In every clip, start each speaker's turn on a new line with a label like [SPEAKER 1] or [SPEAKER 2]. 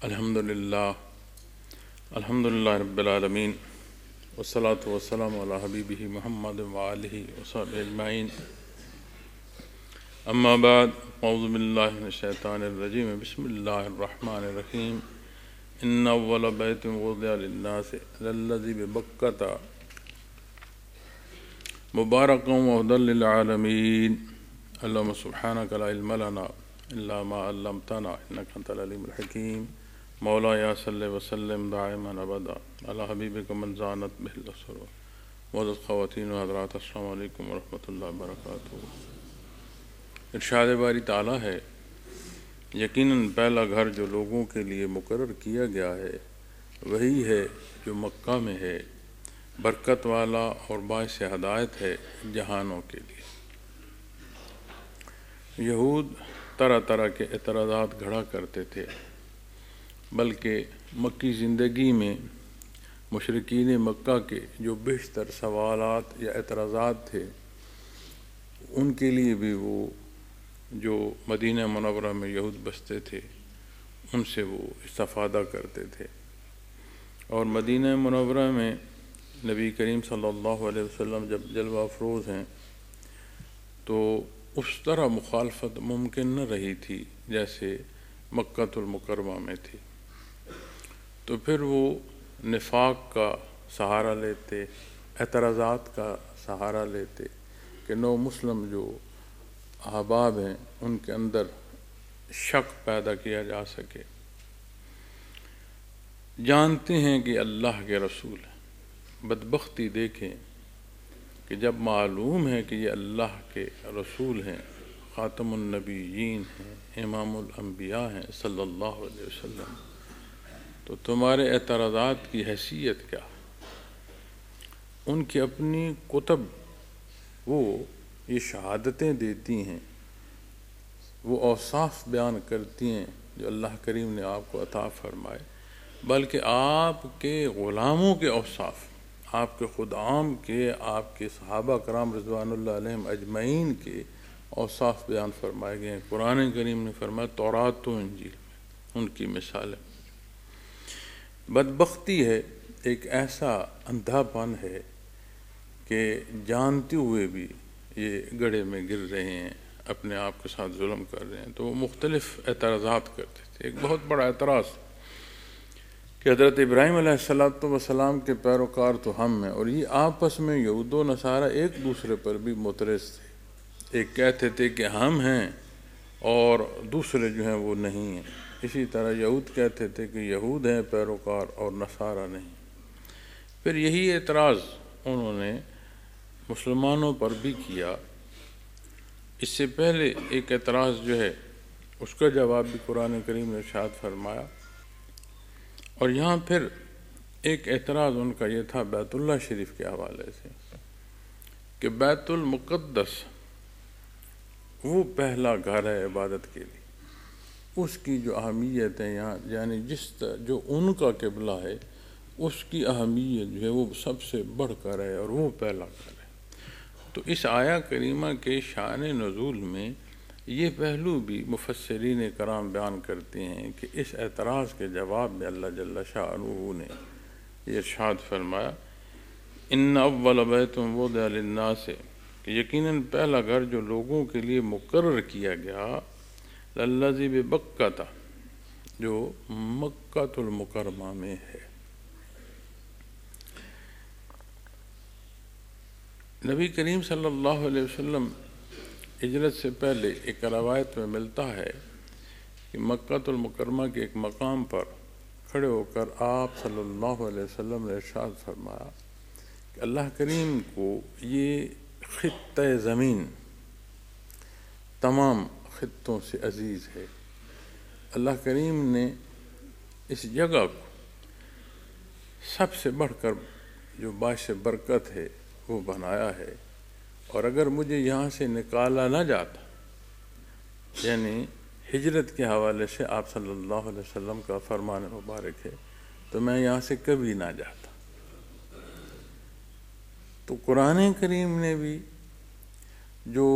[SPEAKER 1] الحمدللہ رب العالمین والصلاة والسلام علی حبیبہ محمد وآلہ وصحبہ اجمعین اما بعد اعوذ باللہ من الشیطان الرجیم بسم اللہ الرحمن الرحیم ان اول بیت وضع للناس للذی ببکۃ مبارکا وہدی للعالمین اللہم سبحانک لا علم لنا الا ما علمتنا انک انت العلیم الحکیم مولا یا صلی وسلم دائما ابدا علی حبیبک من زانت بہ الاسر وعزت خواتین و حضرات السلام علیکم ورحمۃ اللہ وبرکاتہ۔ ارشاد باری تعالیٰ ہے، یقیناً پہلا گھر جو لوگوں کے لیے مقرر کیا گیا ہے وہی ہے جو مکہ میں ہے، برکت والا اور باعث ہدایت ہے جہانوں کے لیے۔ یہود طرح طرح کے اعتراضات گھڑا کرتے تھے، بلکہ مکی زندگی میں مشرکین مکہ کے جو بیشتر سوالات یا اعتراضات تھے ان کے لیے بھی وہ جو مدینہ منورہ میں یہود بستے تھے ان سے وہ استفادہ کرتے تھے، اور مدینہ منورہ میں نبی کریم صلی اللہ علیہ وسلم جب جلوہ افروز ہیں تو اس طرح مخالفت ممکن نہ رہی تھی جیسے مکہ المکرمہ میں تھی، تو پھر وہ نفاق کا سہارا لیتے، اعتراضات کا سہارا لیتے کہ نو مسلم جو احباب ہیں ان کے اندر شک پیدا کیا جا سکے۔ جانتے ہیں کہ اللہ کے رسول ہیں، بدبختی دیکھیں کہ جب معلوم ہے کہ یہ اللہ کے رسول ہیں، خاتم النبیین ہیں، امام الانبیاء ہیں صلی اللہ علیہ وسلم، تو تمہارے اعتراضات کی حیثیت کیا؟ ان کی اپنی کتب وہ یہ شہادتیں دیتی ہیں، وہ اوصاف بیان کرتی ہیں جو اللہ کریم نے آپ کو عطا فرمائے، بلکہ آپ کے غلاموں کے اوصاف، آپ کے خدام کے، آپ کے صحابہ کرام رضوان اللہ علیہم اجمعین کے اوصاف بیان فرمائے گئے ہیں۔ قرآن کریم نے فرمایا تورات و انجیل میں ان کی مثالیں۔ بدبختی ہے، ایک ایسا اندھا پن ہے کہ جانتے ہوئے بھی یہ گڑھے میں گر رہے ہیں، اپنے آپ کے ساتھ ظلم کر رہے ہیں۔ تو وہ مختلف اعتراضات کرتے تھے۔ ایک بہت بڑا اعتراض کہ حضرت ابراہیم علیہ السلام کے پیروکار تو ہم ہیں، اور یہ آپس میں یہود و نصارہ ایک دوسرے پر بھی معترض تھے، ایک کہتے تھے کہ ہم ہیں اور دوسرے جو ہیں وہ نہیں ہیں، اسی طرح یہود کہتے تھے کہ یہود ہیں پیروکار اور نصارہ نہیں۔ پھر یہی اعتراض انہوں نے مسلمانوں پر بھی کیا۔ اس سے پہلے ایک اعتراض جو ہے اس کا جواب بھی قرآن کریم نے ارشاد فرمایا، اور یہاں پھر ایک اعتراض ان کا یہ تھا بیت اللہ شریف کے حوالے سے کہ بیت المقدس وہ پہلا گھر ہے عبادت کے لیے، اس کی جو اہمیت ہے یہاں، یعنی جو ان کا قبلہ ہے اس کی اہمیت جو ہے وہ سب سے بڑھ کر ہے اور وہ پہلا گھر ہے۔ تو اس آیہ کریمہ کے شان نزول میں یہ پہلو بھی مفسرین کرام بیان کرتے ہیں کہ اس اعتراض کے جواب میں اللہ جل شانہ نے یہ ارشاد فرمایا ان اول بیت وضع للناس، کہ یقیناً پہلا گھر جو لوگوں کے لیے مقرر کیا گیا للذی ببکۃ، جو مکہ المکرمہ میں ہے۔ نبی کریم صلی اللہ علیہ وسلم ہجرت سے پہلے ایک روایت میں ملتا ہے کہ مکہ المکرمہ کے ایک مقام پر کھڑے ہو کر آپ صلی اللہ علیہ وسلم نے ارشاد فرمایا کہ اللہ کریم کو یہ خطہ زمین تمام خطوں سے عزیز ہے۔ اللہ کریم نے اس جگہ کو سب سے بڑھ کر جو باعث برکت ہے وہ بنایا ہے، اور اگر مجھے یہاں سے نکالا نہ جاتا، یعنی ہجرت کے حوالے سے آپ صلی اللہ علیہ وسلم کا فرمان مبارک ہے، تو میں یہاں سے کبھی نہ جاتا۔ تو قرآن کریم نے بھی جو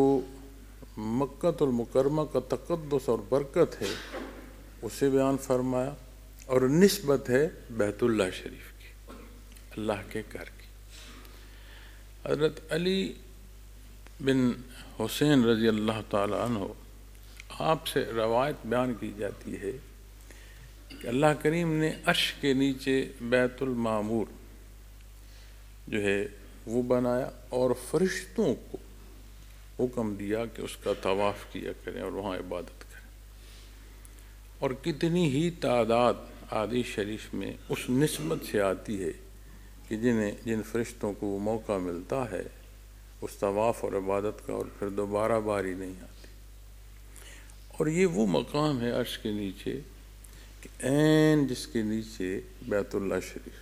[SPEAKER 1] مکہ المکرمہ کا تقدس اور برکت ہے اسے بیان فرمایا، اور نسبت ہے بیت اللہ شریف کی، اللہ کے گھر کی۔ حضرت علی بن حسین رضی اللہ تعالی عنہ آپ سے روایت بیان کی جاتی ہے کہ اللہ کریم نے عرش کے نیچے بیت المعمور جو ہے وہ بنایا اور فرشتوں کو حکم دیا کہ اس کا طواف کیا کریں اور وہاں عبادت کریں، اور کتنی ہی تعداد حدیث شریف میں اس نسبت سے آتی ہے کہ جن فرشتوں کو وہ موقع ملتا ہے اس طواف اور عبادت کا، اور پھر دوبارہ باری نہیں آتی۔ اور یہ وہ مقام ہے عرش کے نیچے کہ عین جس کے نیچے بیت اللہ شریف،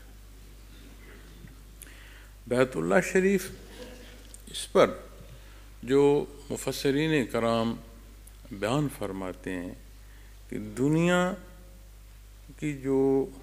[SPEAKER 1] بیت اللہ شریف، اس پر جو مفسرین کرام بیان فرماتے ہیں کہ دنیا کی جو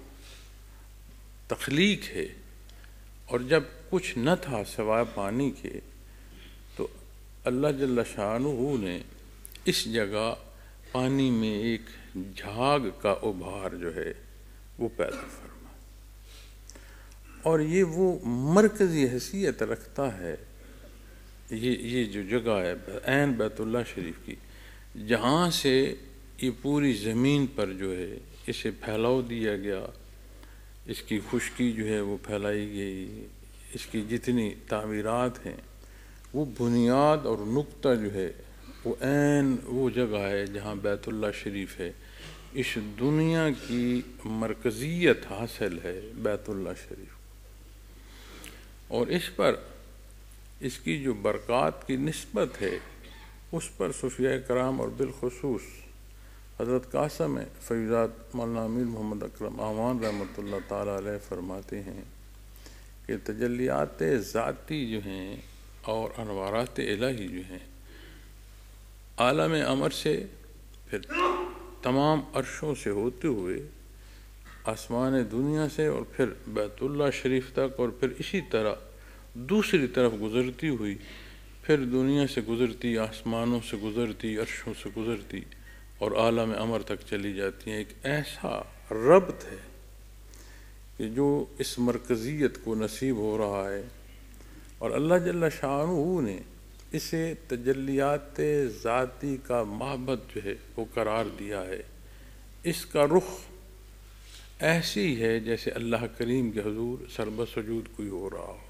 [SPEAKER 1] تخلیق ہے، اور جب کچھ نہ تھا سوائے پانی کے، تو اللہ جل شانہ نے اس جگہ پانی میں ایک جھاگ کا ابھار جو ہے وہ پیدا فرما، اور یہ وہ مرکزی حیثیت رکھتا ہے یہ جو جگہ ہے عین بیت اللہ شریف کی، جہاں سے یہ پوری زمین پر جو ہے اسے پھیلاؤ دیا گیا، اس کی خشکی جو ہے وہ پھیلائی گئی، اس کی جتنی تعمیرات ہیں، وہ بنیاد اور نقطہ جو ہے وہ عین وہ جگہ ہے جہاں بیت اللہ شریف ہے۔ اس دنیا کی مرکزیت حاصل ہے بیت اللہ شریف، اور اس پر اس کی جو برکات کی نسبت ہے اس پر صوفیاء کرام اور بالخصوص حضرت قاسم فیضات مولانا امیر محمد اکرم اعوان رحمۃ اللہ تعالیٰ علیہ فرماتے ہیں کہ تجلیات ذاتی جو ہیں اور انوارات الہی جو ہیں عالم امر سے، پھر تمام عرشوں سے ہوتے ہوئے آسمان دنیا سے، اور پھر بیت اللہ شریف تک، اور پھر اسی طرح دوسری طرف گزرتی ہوئی، پھر دنیا سے گزرتی، آسمانوں سے گزرتی، عرشوں سے گزرتی، اور عالم امر تک چلی جاتی ہیں۔ ایک ایسا ربط ہے کہ جو اس مرکزیت کو نصیب ہو رہا ہے، اور اللہ جل شانہ نے اسے تجلیات ذاتی کا معبد جو ہے وہ قرار دیا ہے۔ اس کا رخ ایسی ہے جیسے اللہ کریم کے حضور سربہ سجود کوئی ہو رہا ہو۔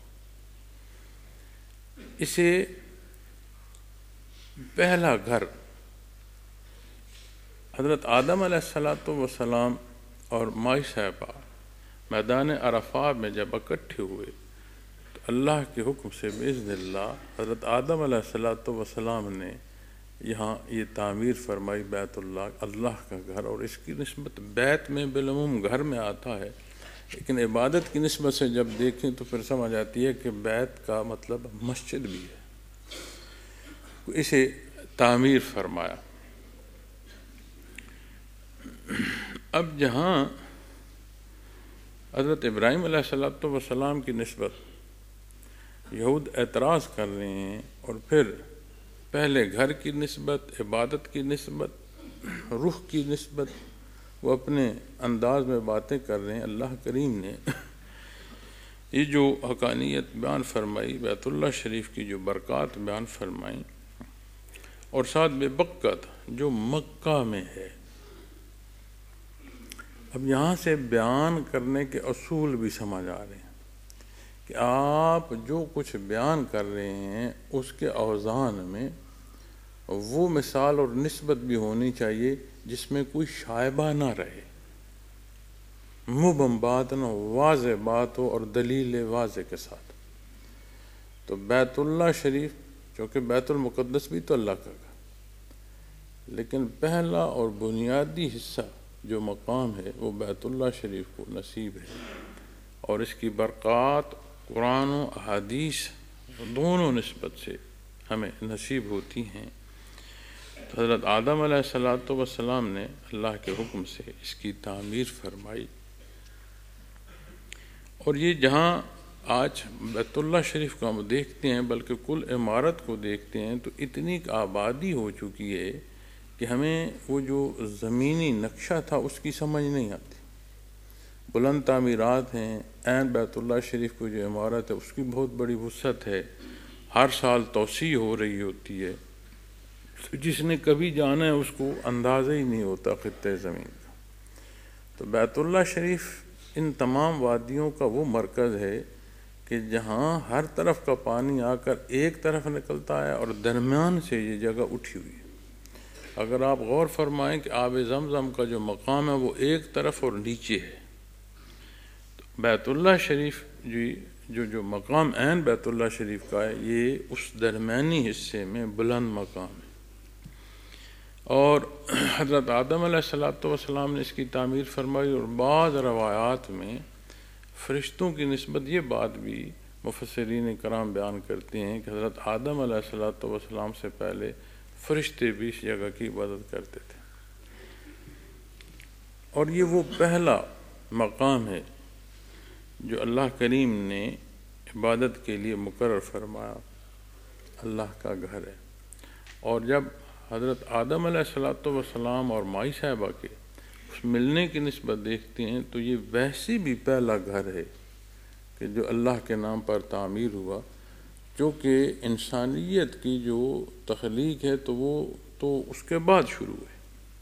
[SPEAKER 1] اسے پہلا گھر حضرت آدم علیہ السلام اور مائی صاحبہ میدان عرفات میں جب اکٹھے ہوئے تو اللہ کے حکم سے باذن اللہ حضرت آدم علیہ السلام نے یہاں یہ تعمیر فرمائی بیت اللہ، اللہ کا گھر، اور اس کی نسبت بیت میں بالعموم گھر میں آتا ہے، لیکن عبادت کی نسبت سے جب دیکھیں تو پھر سمجھ آتی ہے کہ بیت کا مطلب مسجد بھی ہے، اسے تعمیر فرمایا۔ اب جہاں حضرت ابراہیم علیہ السلام کی نسبت یہود اعتراض کر رہے ہیں، اور پھر پہلے گھر کی نسبت، عبادت کی نسبت، روح کی نسبت، وہ اپنے انداز میں باتیں کر رہے ہیں، اللہ کریم نے یہ جو حقانیت بیان فرمائی، بیت اللہ شریف کی جو برکات بیان فرمائی، اور ساتھ بے بکت جو مکہ میں ہے۔ اب یہاں سے بیان کرنے کے اصول بھی سمجھ آ رہے ہیں کہ آپ جو کچھ بیان کر رہے ہیں اس کے اوزان میں وہ مثال اور نسبت بھی ہونی چاہیے جس میں کوئی شائبہ نہ رہے، مبہم بات نہ ہو، واضح بات ہو اور دلیل واضح کے ساتھ۔ تو بیت اللہ شریف، چونکہ بیت المقدس بھی تو اللہ کا گھر، لیکن پہلا اور بنیادی حصہ جو مقام ہے وہ بیت اللہ شریف کو نصیب ہے، اور اس کی برکات قرآن و احادیث دونوں نسبت سے ہمیں نصیب ہوتی ہیں۔ تو حضرت آدم علیہ السلام نے اللہ کے حکم سے اس کی تعمیر فرمائی، اور یہ جہاں آج بیت اللہ شریف کو ہم دیکھتے ہیں، بلکہ کل عمارت کو دیکھتے ہیں، تو اتنی آبادی ہو چکی ہے کہ ہمیں وہ جو زمینی نقشہ تھا اس کی سمجھ نہیں آتی۔ بلند تعمیرات ہیں. عین بیت اللہ شریف کو جو عمارت ہے اس کی بہت بڑی وسعت ہے، ہر سال توسیع ہو رہی ہوتی ہے. جس نے کبھی جانا ہے اس کو اندازہ ہی نہیں ہوتا خطۂ زمین کا. تو بیت اللہ شریف ان تمام وادیوں کا وہ مرکز ہے کہ جہاں ہر طرف کا پانی آ کر ایک طرف نکلتا ہے اور درمیان سے یہ جگہ اٹھی ہوئی ہے. اگر آپ غور فرمائیں کہ آب زمزم کا جو مقام ہے وہ ایک طرف اور نیچے ہے، تو بیت اللہ شریف جو مقام عین بیت اللہ شریف کا ہے یہ اس درمیانی حصے میں بلند مقام ہے. اور حضرت آدم علیہ السلام نے اس کی تعمیر فرمائی. اور بعض روایات میں فرشتوں کی نسبت یہ بات بھی مفسرین کرام بیان کرتے ہیں کہ حضرت آدم علیہ السلام سے پہلے فرشتے بھی اس جگہ کی عبادت کرتے تھے. اور یہ وہ پہلا مقام ہے جو اللہ کریم نے عبادت کے لیے مقرر فرمایا، اللہ کا گھر ہے. اور جب حضرت آدم علیہ السلام اور مائی صاحبہ کے اس ملنے کی نسبت دیکھتے ہیں تو یہ ویسے بھی پہلا گھر ہے کہ جو اللہ کے نام پر تعمیر ہوا، چونکہ انسانیت کی جو تخلیق ہے تو وہ تو اس کے بعد شروع ہے،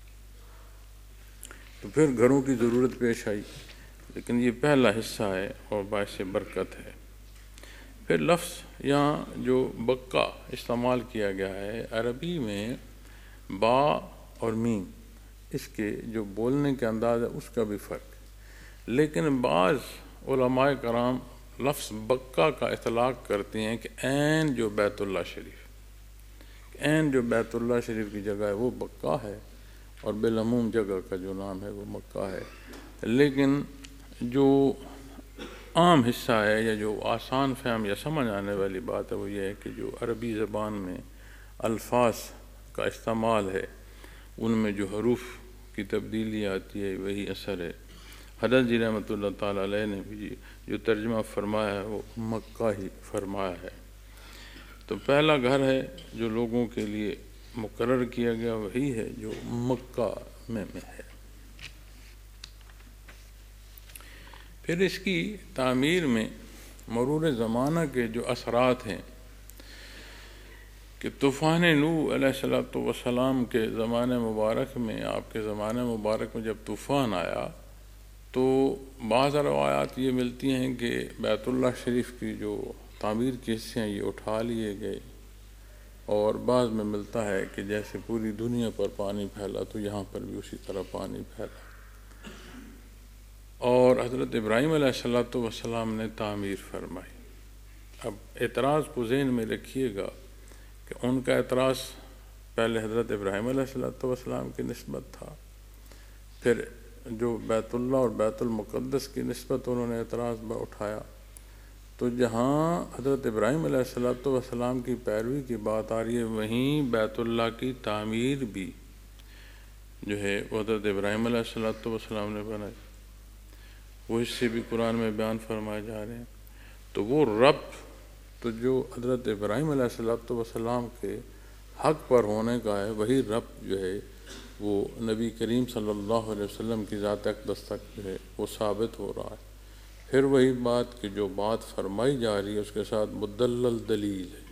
[SPEAKER 1] تو پھر گھروں کی ضرورت پیش آئی، لیکن یہ پہلا حصہ ہے اور باعث برکت ہے. پھر لفظ یہاں جو بقا استعمال کیا گیا ہے عربی میں با اور میم، اس کے جو بولنے کے انداز ہے اس کا بھی فرق ہے. لیکن بعض علماء کرام لفظ بقا کا اطلاق کرتے ہیں کہ عین جو بیت اللہ شریف، عین جو بیت اللہ شریف کی جگہ ہے وہ بقا ہے، اور بالعموم جگہ کا جو نام ہے وہ مکہ ہے. لیکن جو عام حصہ ہے یا جو آسان فہم یا سمجھ آنے والی بات ہے وہ یہ ہے کہ جو عربی زبان میں الفاظ کا استعمال ہے ان میں جو حروف کی تبدیلی آتی ہے وہی اثر ہے. حضرت جی رحمۃ اللہ تعالیٰ علیہ نے بھی جو ترجمہ فرمایا ہے وہ مکہ ہی فرمایا ہے. تو پہلا گھر ہے جو لوگوں کے لیے مقرر کیا گیا وہی ہے جو مکہ میں ہے. پھر اس کی تعمیر میں مرور زمانہ کے جو اثرات ہیں کہ طوفان نوح علیہ السلام کے زمانے مبارک میں، آپ کے زمانے مبارک میں جب طوفان آیا تو بعض روایات یہ ملتی ہیں کہ بیت اللہ شریف کی جو تعمیر کے حصے ہیں یہ اٹھا لیے گئے، اور بعض میں ملتا ہے کہ جیسے پوری دنیا پر پانی پھیلا تو یہاں پر بھی اسی طرح پانی پھیلا. اور حضرت ابراہیم علیہ السلام نے تعمیر فرمائی. اب اعتراض کو ذہن میں رکھیے گا کہ ان کا اعتراض پہلے حضرت ابراہیم علیہ السلام کی نسبت تھا، پھر جو بیت اللہ اور بیت المقدس کی نسبت انہوں نے اعتراض اٹھایا. تو جہاں حضرت ابراہیم علیہ السلام کی پیروی کی بات آ رہی ہے وہیں بیت اللہ کی تعمیر بھی جو ہے وہ حضرت ابراہیم علیہ السلام نے بنائی. وہ حصے بھی قرآن میں بیان فرمائے جا رہے ہیں. تو وہ ربط تو جو حضرت ابراہیم علیہ السلام کے حق پر ہونے کا ہے وہی ربط جو ہے وہ نبی کریم صلی اللہ علیہ وسلم کی ذات اقدس تک جو ہے وہ ثابت ہو رہا ہے. پھر وہی بات کہ جو بات فرمائی جا رہی ہے اس کے ساتھ مدلل دلیل ہے.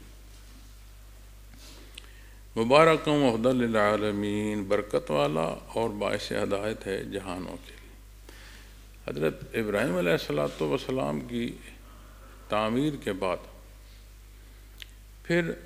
[SPEAKER 1] مبارکم وہدی للعالمین، برکت والا اور باعث ہدایت ہے جہانوں کے لیے. حضرت ابراہیم علیہ السلام کی تعمیر کے بعد پھر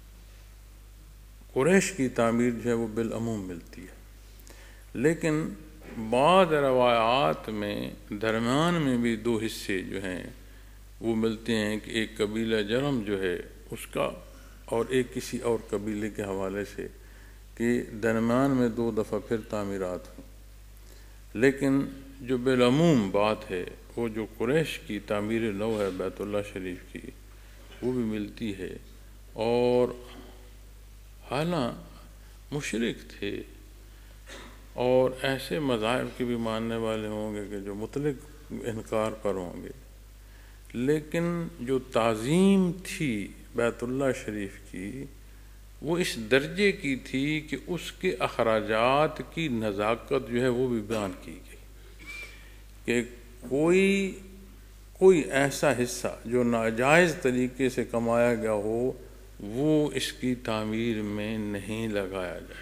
[SPEAKER 1] قریش کی تعمیر جو ہے وہ بالعموم ملتی ہے، لیکن بعض روایات میں درمیان میں بھی دو حصے جو ہیں وہ ملتے ہیں کہ ایک قبیلہ جرم جو ہے اس کا اور ایک کسی اور قبیلے کے حوالے سے کہ درمیان میں دو دفعہ پھر تعمیرات ہوں. لیکن جو بالعموم بات ہے وہ جو قریش کی تعمیر نو ہے بیت اللہ شریف کی وہ بھی ملتی ہے. اور حالانکہ مشرک تھے اور ایسے مذاہب کے بھی ماننے والے ہوں گے کہ جو مطلق انکار پر ہوں گے، لیکن جو تعظیم تھی بیت اللہ شریف کی وہ اس درجے کی تھی کہ اس کے اخراجات کی نزاکت جو ہے وہ بھی بیان کی گئی کہ کوئی ایسا حصہ جو ناجائز طریقے سے کمایا گیا ہو وہ اس کی تعمیر میں نہیں لگایا جائے۔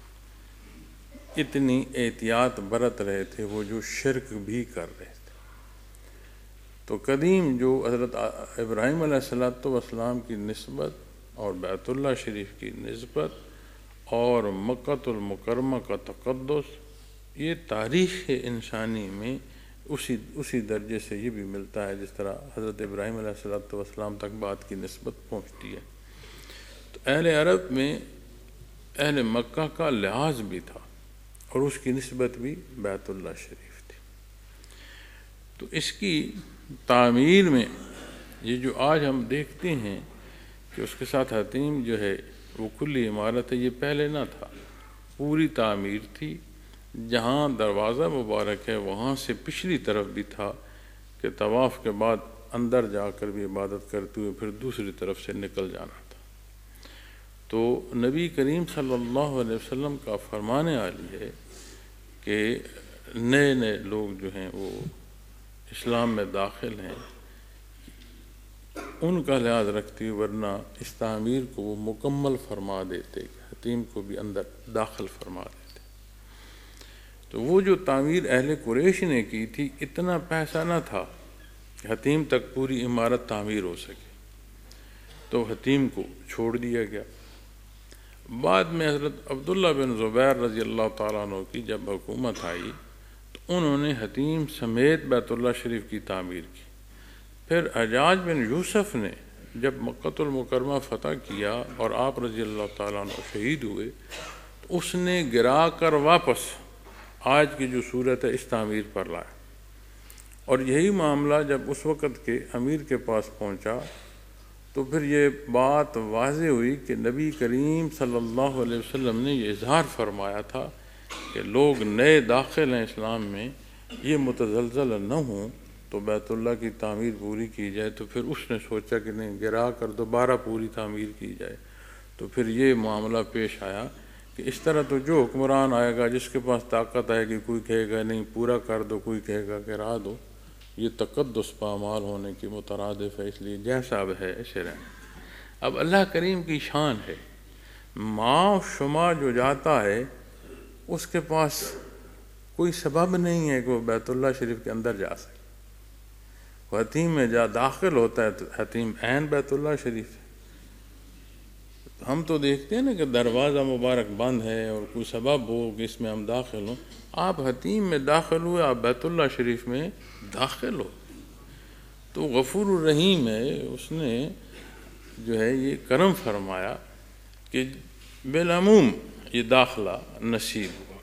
[SPEAKER 1] اتنی احتیاط برت رہے تھے وہ جو شرک بھی کر رہے تھے۔ تو قدیم جو حضرت ابراہیم علیہ السلام کی نسبت اور بیت اللہ شریف کی نسبت اور مکۃ المکرمہ کا تقدس، یہ تاریخ انسانی میں اسی درجے سے یہ بھی ملتا ہے جس طرح حضرت ابراہیم علیہ السلام تک بات کی نسبت پہنچتی ہے۔ تو اہل عرب میں اہل مکہ کا لحاظ بھی تھا اور اس کی نسبت بھی بیت اللہ شریف تھی۔ تو اس کی تعمیر میں یہ جو آج ہم دیکھتے ہیں کہ اس کے ساتھ حتیم جو ہے وہ کلی عمارت ہے، یہ پہلے نہ تھا، پوری تعمیر تھی۔ جہاں دروازہ مبارک ہے وہاں سے پچھلی طرف بھی تھا کہ طواف کے بعد اندر جا کر بھی عبادت کرتے ہوئے پھر دوسری طرف سے نکل جانا تھا۔ تو نبی کریم صلی اللہ علیہ وسلم کا فرمانے والی ہے کہ نئے لوگ جو ہیں وہ اسلام میں داخل ہیں، ان کا لحاظ رکھتے ہوئے، ورنہ اس تعمیر کو وہ مکمل فرما دیتے، حتیم کو بھی اندر داخل فرما دیتے۔ تو وہ جو تعمیر اہل قریش نے کی تھی، اتنا پیسہ نہ تھا کہ حتیم تک پوری عمارت تعمیر ہو سکے، تو حتیم کو چھوڑ دیا گیا۔ بعد میں حضرت عبداللہ بن زبیر رضی اللہ تعالیٰ عنہ کی جب حکومت آئی تو انہوں نے حتیم سمیت بیت اللہ شریف کی تعمیر کی۔ پھر حجاج بن یوسف نے جب مکۃ المکرمہ فتح کیا اور آپ رضی اللہ تعالیٰ عنہ شہید ہوئے تو اس نے گرا کر واپس آج کی جو صورت ہے اس تعمیر پر لایا۔ اور یہی معاملہ جب اس وقت کے امیر کے پاس پہنچا تو پھر یہ بات واضح ہوئی کہ نبی کریم صلی اللہ علیہ وسلم نے یہ اظہار فرمایا تھا کہ لوگ نئے داخل ہیں اسلام میں، یہ متزلزل نہ ہوں تو بیت اللہ کی تعمیر پوری کی جائے۔ تو پھر اس نے سوچا کہ نہیں، گرا کر دوبارہ پوری تعمیر کی جائے۔ تو پھر یہ معاملہ پیش آیا کہ اس طرح تو جو حکمران آئے گا، جس کے پاس طاقت آئے گی، کوئی کہے گا نہیں پورا کر دو، کوئی کہے گا گرا دو، یہ تقدس پامال ہونے کی مترادف ہے، اس لیے جیسا اب ہے ایسے رہنا۔ اب اللہ کریم کی شان ہے، ماں شما جو جاتا ہے اس کے پاس کوئی سبب نہیں ہے کہ وہ بیت اللہ شریف کے اندر جا سکے۔ وہ حتیم میں جا داخل ہوتا ہے تو حتیم عین بیت اللہ شریف ہے۔ ہم تو دیکھتے ہیں نا کہ دروازہ مبارک بند ہے اور کوئی سبب ہو کہ اس میں ہم داخل ہوں، آپ حتیم میں داخل ہوئے، آپ بیت اللہ شریف میں داخل ہو۔ تو غفور الرحیم ہے، اس نے جو ہے یہ کرم فرمایا کہ بالعموم یہ داخلہ نصیب ہوا،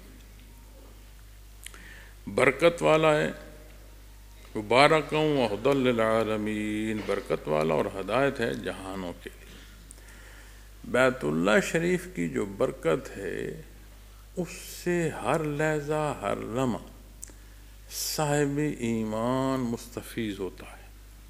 [SPEAKER 1] برکت والا ہے، مبارک و ہدی للعالمین، برکت والا اور ہدایت ہے جہانوں کے لیے۔ بیت اللہ شریف کی جو برکت ہے اس سے ہر لحظہ ہر لمحہ صاحب ایمان مستفیض ہوتا ہے،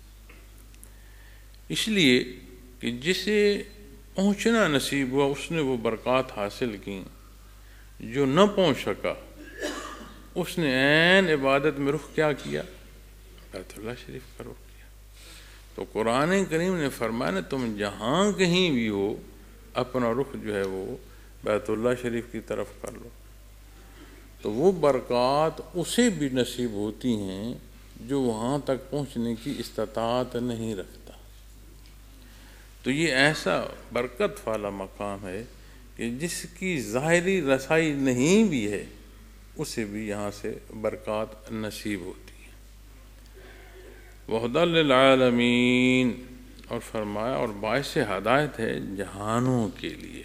[SPEAKER 1] اس لیے کہ جسے پہنچنا نصیب ہوا اس نے وہ برکات حاصل کی، جو نہ پہنچ سکا اس نے عین عبادت میں رخ کیا کیا؟ بیت اللہ شریف کا رخ کیا۔ تو قرآن کریم نے فرمایا تم جہاں کہیں بھی ہو اپنا رخ جو ہے وہ بیت اللہ شریف کی طرف کر لو، تو وہ برکات اسے بھی نصیب ہوتی ہیں جو وہاں تک پہنچنے کی استطاعت نہیں رکھتا۔ تو یہ ایسا برکت والا مقام ہے کہ جس کی ظاہری رسائی نہیں بھی ہے اسے بھی یہاں سے برکات نصیب ہوتی ہے۔ وَهُدًى لِّلْعَالَمِينَ، اور فرمایا اور باعث ہدایت ہے جہانوں کے لیے۔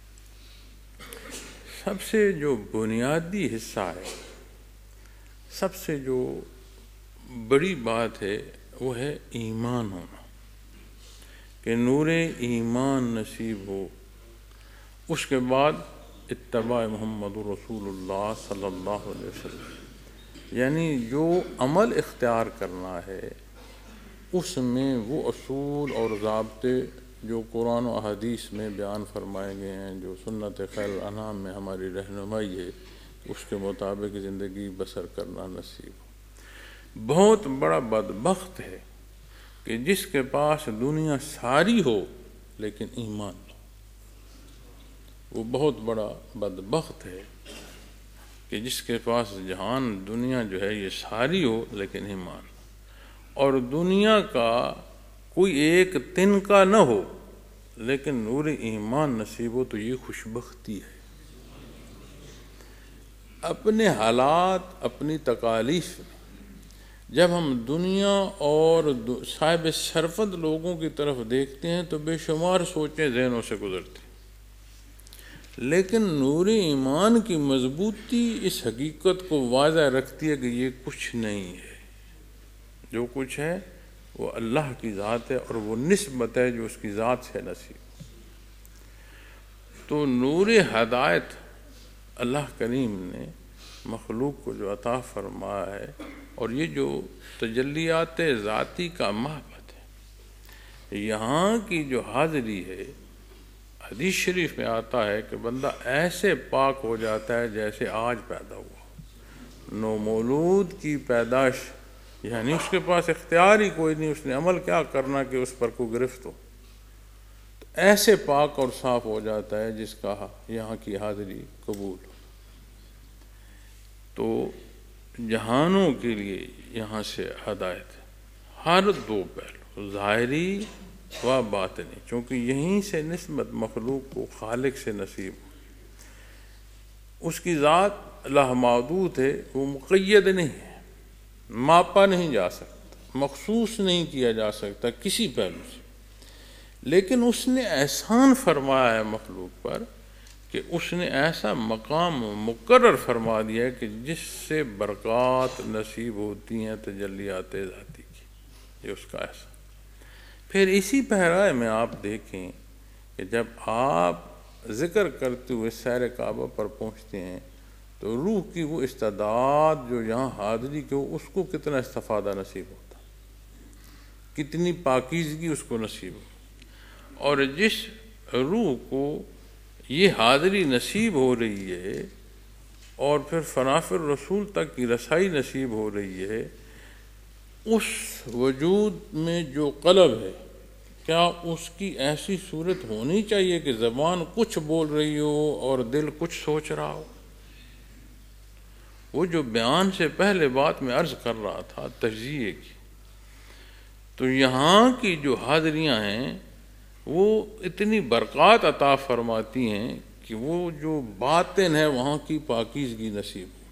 [SPEAKER 1] سب سے جو بنیادی حصہ ہے، سب سے جو بڑی بات ہے وہ ہے ایمان ہونا، کہ نور ایمان نصیب ہو۔ اس کے بعد اتباع محمد رسول اللہ صلی اللہ علیہ وسلم، یعنی جو عمل اختیار کرنا ہے اس میں وہ اصول اور ضابطے جو قرآن و احادیث میں بیان فرمائے گئے ہیں، جو سنت خیر الانام میں ہماری رہنمائی ہے، اس کے مطابق زندگی بسر کرنا نصیب ہو۔ بہت بڑا بدبخت ہے کہ جس کے پاس دنیا ساری ہو لیکن ایمان نہ ہو۔ وہ بہت بڑا بدبخت ہے کہ جس کے پاس جہان دنیا جو ہے یہ ساری ہو لیکن ایمان نہ ہو، اور دنیا کا کوئی ایک تنکا نہ ہو لیکن نور ایمان نصیب ہو، تو یہ خوش بختی ہے۔ اپنے حالات، اپنی تکالیف میں جب ہم دنیا اور صاحب شرفت لوگوں کی طرف دیکھتے ہیں تو بے شمار سوچیں ذہنوں سے گزرتی، لیکن نور ایمان کی مضبوطی اس حقیقت کو واضح رکھتی ہے کہ یہ کچھ نہیں ہے، جو کچھ ہے وہ اللہ کی ذات ہے، اور وہ نسبت ہے جو اس کی ذات سے نصیب۔ تو نور ہدایت اللہ کریم نے مخلوق کو جو عطا فرمایا ہے، اور یہ جو تجلیات ذاتی کا محبت ہے، یہاں کی جو حاضری ہے، حدیث شریف میں آتا ہے کہ بندہ ایسے پاک ہو جاتا ہے جیسے آج پیدا ہوا، نومولود کی پیدائش، یعنی اس کے پاس اختیار ہی کوئی نہیں، اس نے عمل کیا کرنا کہ اس پر کوئی گرفت ہو، تو ایسے پاک اور صاف ہو جاتا ہے جس کا یہاں کی حاضری قبول ہو۔ تو جہانوں کے لیے یہاں سے ہدایت ہر دو پہلو، ظاہری و باطنی، چونکہ یہیں سے نسبت مخلوق کو خالق سے نصیب ہو۔ اس کی ذات لامحدود ہے، وہ مقید نہیں ہے، ماپا نہیں جا سکتا، مخصوص نہیں کیا جا سکتا کسی پہلو سے، لیکن اس نے احسان فرمایا ہے مخلوق پر کہ اس نے ایسا مقام مقرر فرما دیا ہے کہ جس سے برکات نصیب ہوتی ہیں تجلیات ذاتی کی، یہ اس کا احسان۔ پھر اسی پہرائے میں آپ دیکھیں کہ جب آپ ذکر کرتے ہوئے سیر کعبہ پر پہنچتے ہیں تو روح کی وہ استعداد جو یہاں حاضری کے ہو، اس کو کتنا استفادہ نصیب ہوتا، کتنی پاکیزگی اس کو نصیب ہو، اور جس روح کو یہ حاضری نصیب ہو رہی ہے اور پھر فناء الرسول تک کی رسائی نصیب ہو رہی ہے، اس وجود میں جو قلب ہے، کیا اس کی ایسی صورت ہونی چاہیے کہ زبان کچھ بول رہی ہو اور دل کچھ سوچ رہا ہو؟ وہ جو بیان سے پہلے بات میں عرض کر رہا تھا تجزیے کی، تو یہاں کی جو حاضریاں ہیں وہ اتنی برکات عطا فرماتی ہیں کہ وہ جو باطن ہے وہاں کی پاکیزگی نصیب ہو۔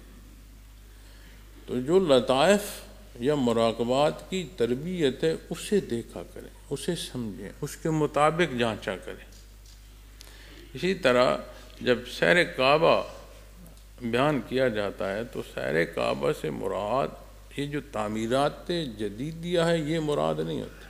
[SPEAKER 1] تو جو لطائف یا مراقبات کی تربیت ہے اسے دیکھا کریں، اسے سمجھیں، اس کے مطابق جانچا کریں۔ اسی طرح جب سیر کعبہ بیان کیا جاتا ہے تو سیر کعبہ سے مراد یہ جو تعمیرات جدیدیہ ہے یہ مراد نہیں ہوتی،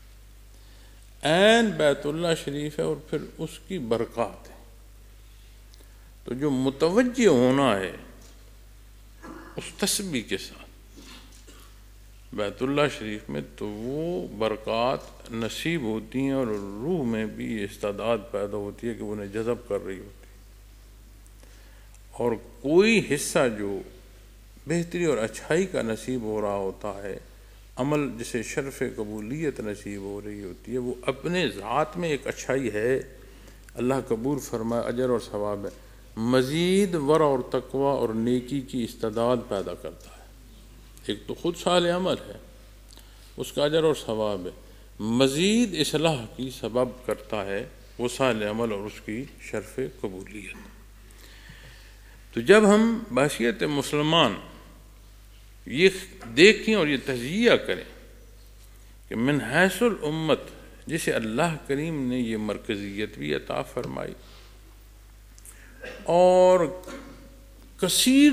[SPEAKER 1] عین بیت اللہ شریف ہے اور پھر اس کی برکات ہے۔ تو جو متوجہ ہونا ہے اس تسبیح کے ساتھ بیت اللہ شریف میں، تو وہ برکات نصیب ہوتی ہیں اور روح میں بھی یہ استعداد پیدا ہوتی ہے کہ وہ انہیں جذب کر رہی ہوتی ہے، اور کوئی حصہ جو بہتری اور اچھائی کا نصیب ہو رہا ہوتا ہے، عمل جسے شرف قبولیت نصیب ہو رہی ہوتی ہے، وہ اپنے ذات میں ایک اچھائی ہے، اللہ قبول فرمائے، اجر اور ثواب ہے، مزید ورع اور تقوی اور نیکی کی استعداد پیدا کرتا ہے۔ ایک تو خود صالح عمل ہے، اس کا اجر اور ثواب ہے، مزید اصلاح کی سبب کرتا ہے وہ صالح عمل اور اس کی شرف قبولیت۔ تو جب ہم بحیثیت مسلمان یہ دیکھیں اور یہ تجزیہ کریں کہ من حیث الامت جسے اللہ کریم نے یہ مرکزیت بھی عطا فرمائی اور کثیر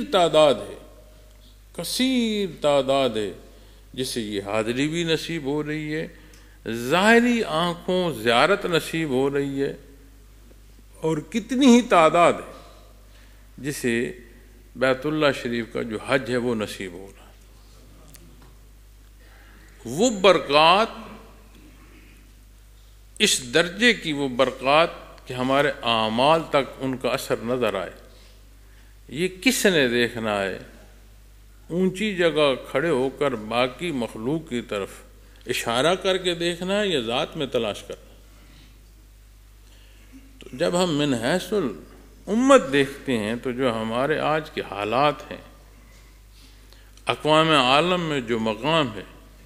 [SPEAKER 1] تعداد ہے جسے یہ حاضری بھی نصیب ہو رہی ہے، ظاہری آنکھوں زیارت نصیب ہو رہی ہے، اور کتنی ہی تعداد ہے جسے بیت اللہ شریف کا جو حج ہے وہ نصیب ہو رہا ہے۔ وہ برکات، اس درجے کی وہ برکات کہ ہمارے اعمال تک ان کا اثر نظر آئے، یہ کس نے دیکھنا ہے؟ اونچی جگہ کھڑے ہو کر باقی مخلوق کی طرف اشارہ کر کے دیکھنا ہے یا ذات میں تلاش کرنا؟ تو جب ہم من حیث الامت دیکھتے ہیں تو جو ہمارے آج کے حالات ہیں، اقوام عالم میں جو مقام ہے،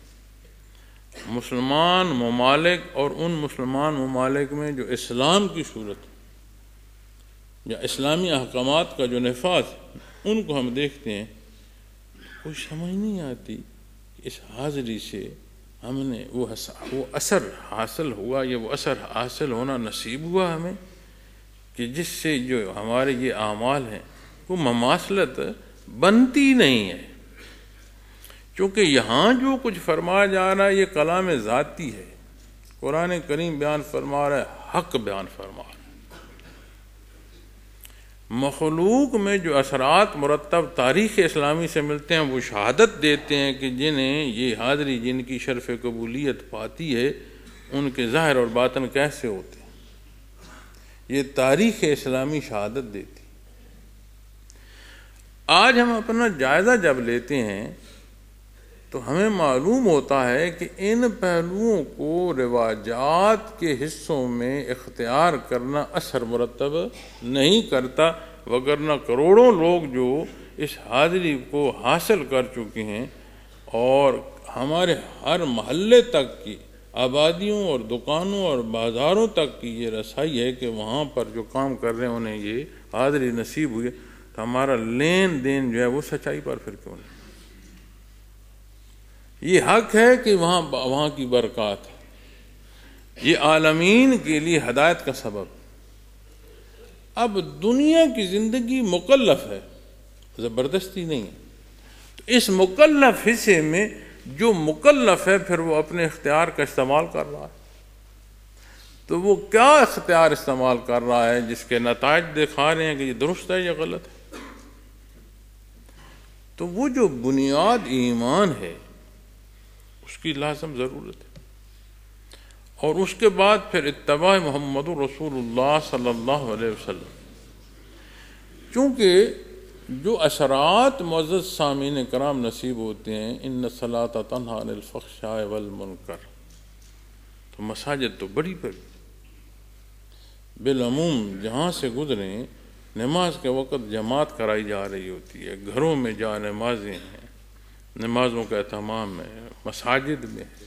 [SPEAKER 1] مسلمان ممالک اور ان مسلمان ممالک میں جو اسلام کی صورت یا اسلامی احکامات کا جو نفاذ، ان کو ہم دیکھتے ہیں، کوئی سمجھ نہیں آتی کہ اس حاضری سے ہم نے وہ اثر حاصل ہوا یا وہ اثر حاصل ہونا نصیب ہوا ہمیں کہ جس سے جو ہمارے یہ اعمال ہیں وہ مماثلت بنتی نہیں ہے، چونکہ یہاں جو کچھ فرمایا جا رہا ہے یہ کلام ذاتی ہے، قرآن کریم بیان فرما رہا ہے، حق بیان فرما رہا ہے۔ مخلوق میں جو اثرات مرتب تاریخ اسلامی سے ملتے ہیں وہ شہادت دیتے ہیں کہ جنہیں یہ حاضری، جن کی شرف قبولیت پاتی ہے، ان کے ظاہر اور باطن کیسے ہوتے ہیں، یہ تاریخ اسلامی شہادت دیتی۔ آج ہم اپنا جائزہ جب لیتے ہیں تو ہمیں معلوم ہوتا ہے کہ ان پہلوؤں کو رواجات کے حصوں میں اختیار کرنا اثر مرتب نہیں کرتا، وگرنہ کروڑوں لوگ جو اس حاضری کو حاصل کر چکے ہیں اور ہمارے ہر محلے تک کی آبادیوں اور دکانوں اور بازاروں تک کی یہ رسائی ہے کہ وہاں پر جو کام کر رہے ہیں انہیں یہ حاضری نصیب ہوئی، تو ہمارا لین دین جو ہے وہ سچائی پر پھر کیوں نہیں؟ یہ حق ہے کہ وہاں کی برکات ہے، یہ عالمین کے لیے ہدایت کا سبب۔ اب دنیا کی زندگی مکلف ہے، زبردستی نہیں ہے، تو اس مکلف حصے میں جو مکلف ہے پھر وہ اپنے اختیار کا استعمال کر رہا ہے، تو وہ کیا اختیار استعمال کر رہا ہے جس کے نتائج دکھا رہے ہیں کہ یہ درست ہے یا غلط ہے؟ تو وہ جو بنیاد ایمان ہے اس کی لازم ضرورت ہے، اور اس کے بعد پھر اتباع محمد رسول اللہ صلی اللہ علیہ وسلم، چونکہ جو اثرات معزز سامعین کرام نصیب ہوتے ہیں، ان الصلاۃ تنہی عن الفحشاء والمنکر، تو مساجد تو بڑی بڑی بالعموم جہاں سے گزریں نماز کے وقت جماعت کرائی جا رہی ہوتی ہے، گھروں میں جا نمازیں ہیں، نمازوں کا اہتمام ہے، مساجد میں ہے،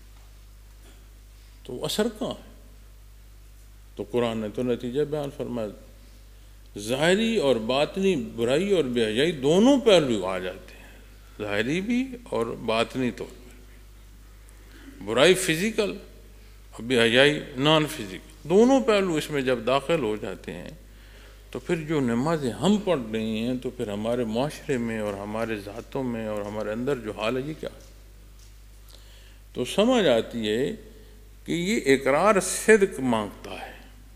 [SPEAKER 1] تو اثر کہاں ہے؟ تو قرآن نے تو نتیجہ بیان فرمایا، ظاہری اور باطنی برائی اور بے حیائی دونوں پہلو آ جاتے ہیں، ظاہری بھی اور باطنی طور پر، برائی فزیکل اور بے حیائی نان فزیکل، دونوں پہلو اس میں جب داخل ہو جاتے ہیں تو پھر جو نمازیں ہم پڑھ رہی ہیں تو پھر ہمارے معاشرے میں اور ہمارے ذاتوں میں اور ہمارے اندر جو حال ہے یہ کیا ہے؟ تو سمجھ آتی ہے کہ یہ اقرار صدق مانگتا ہے،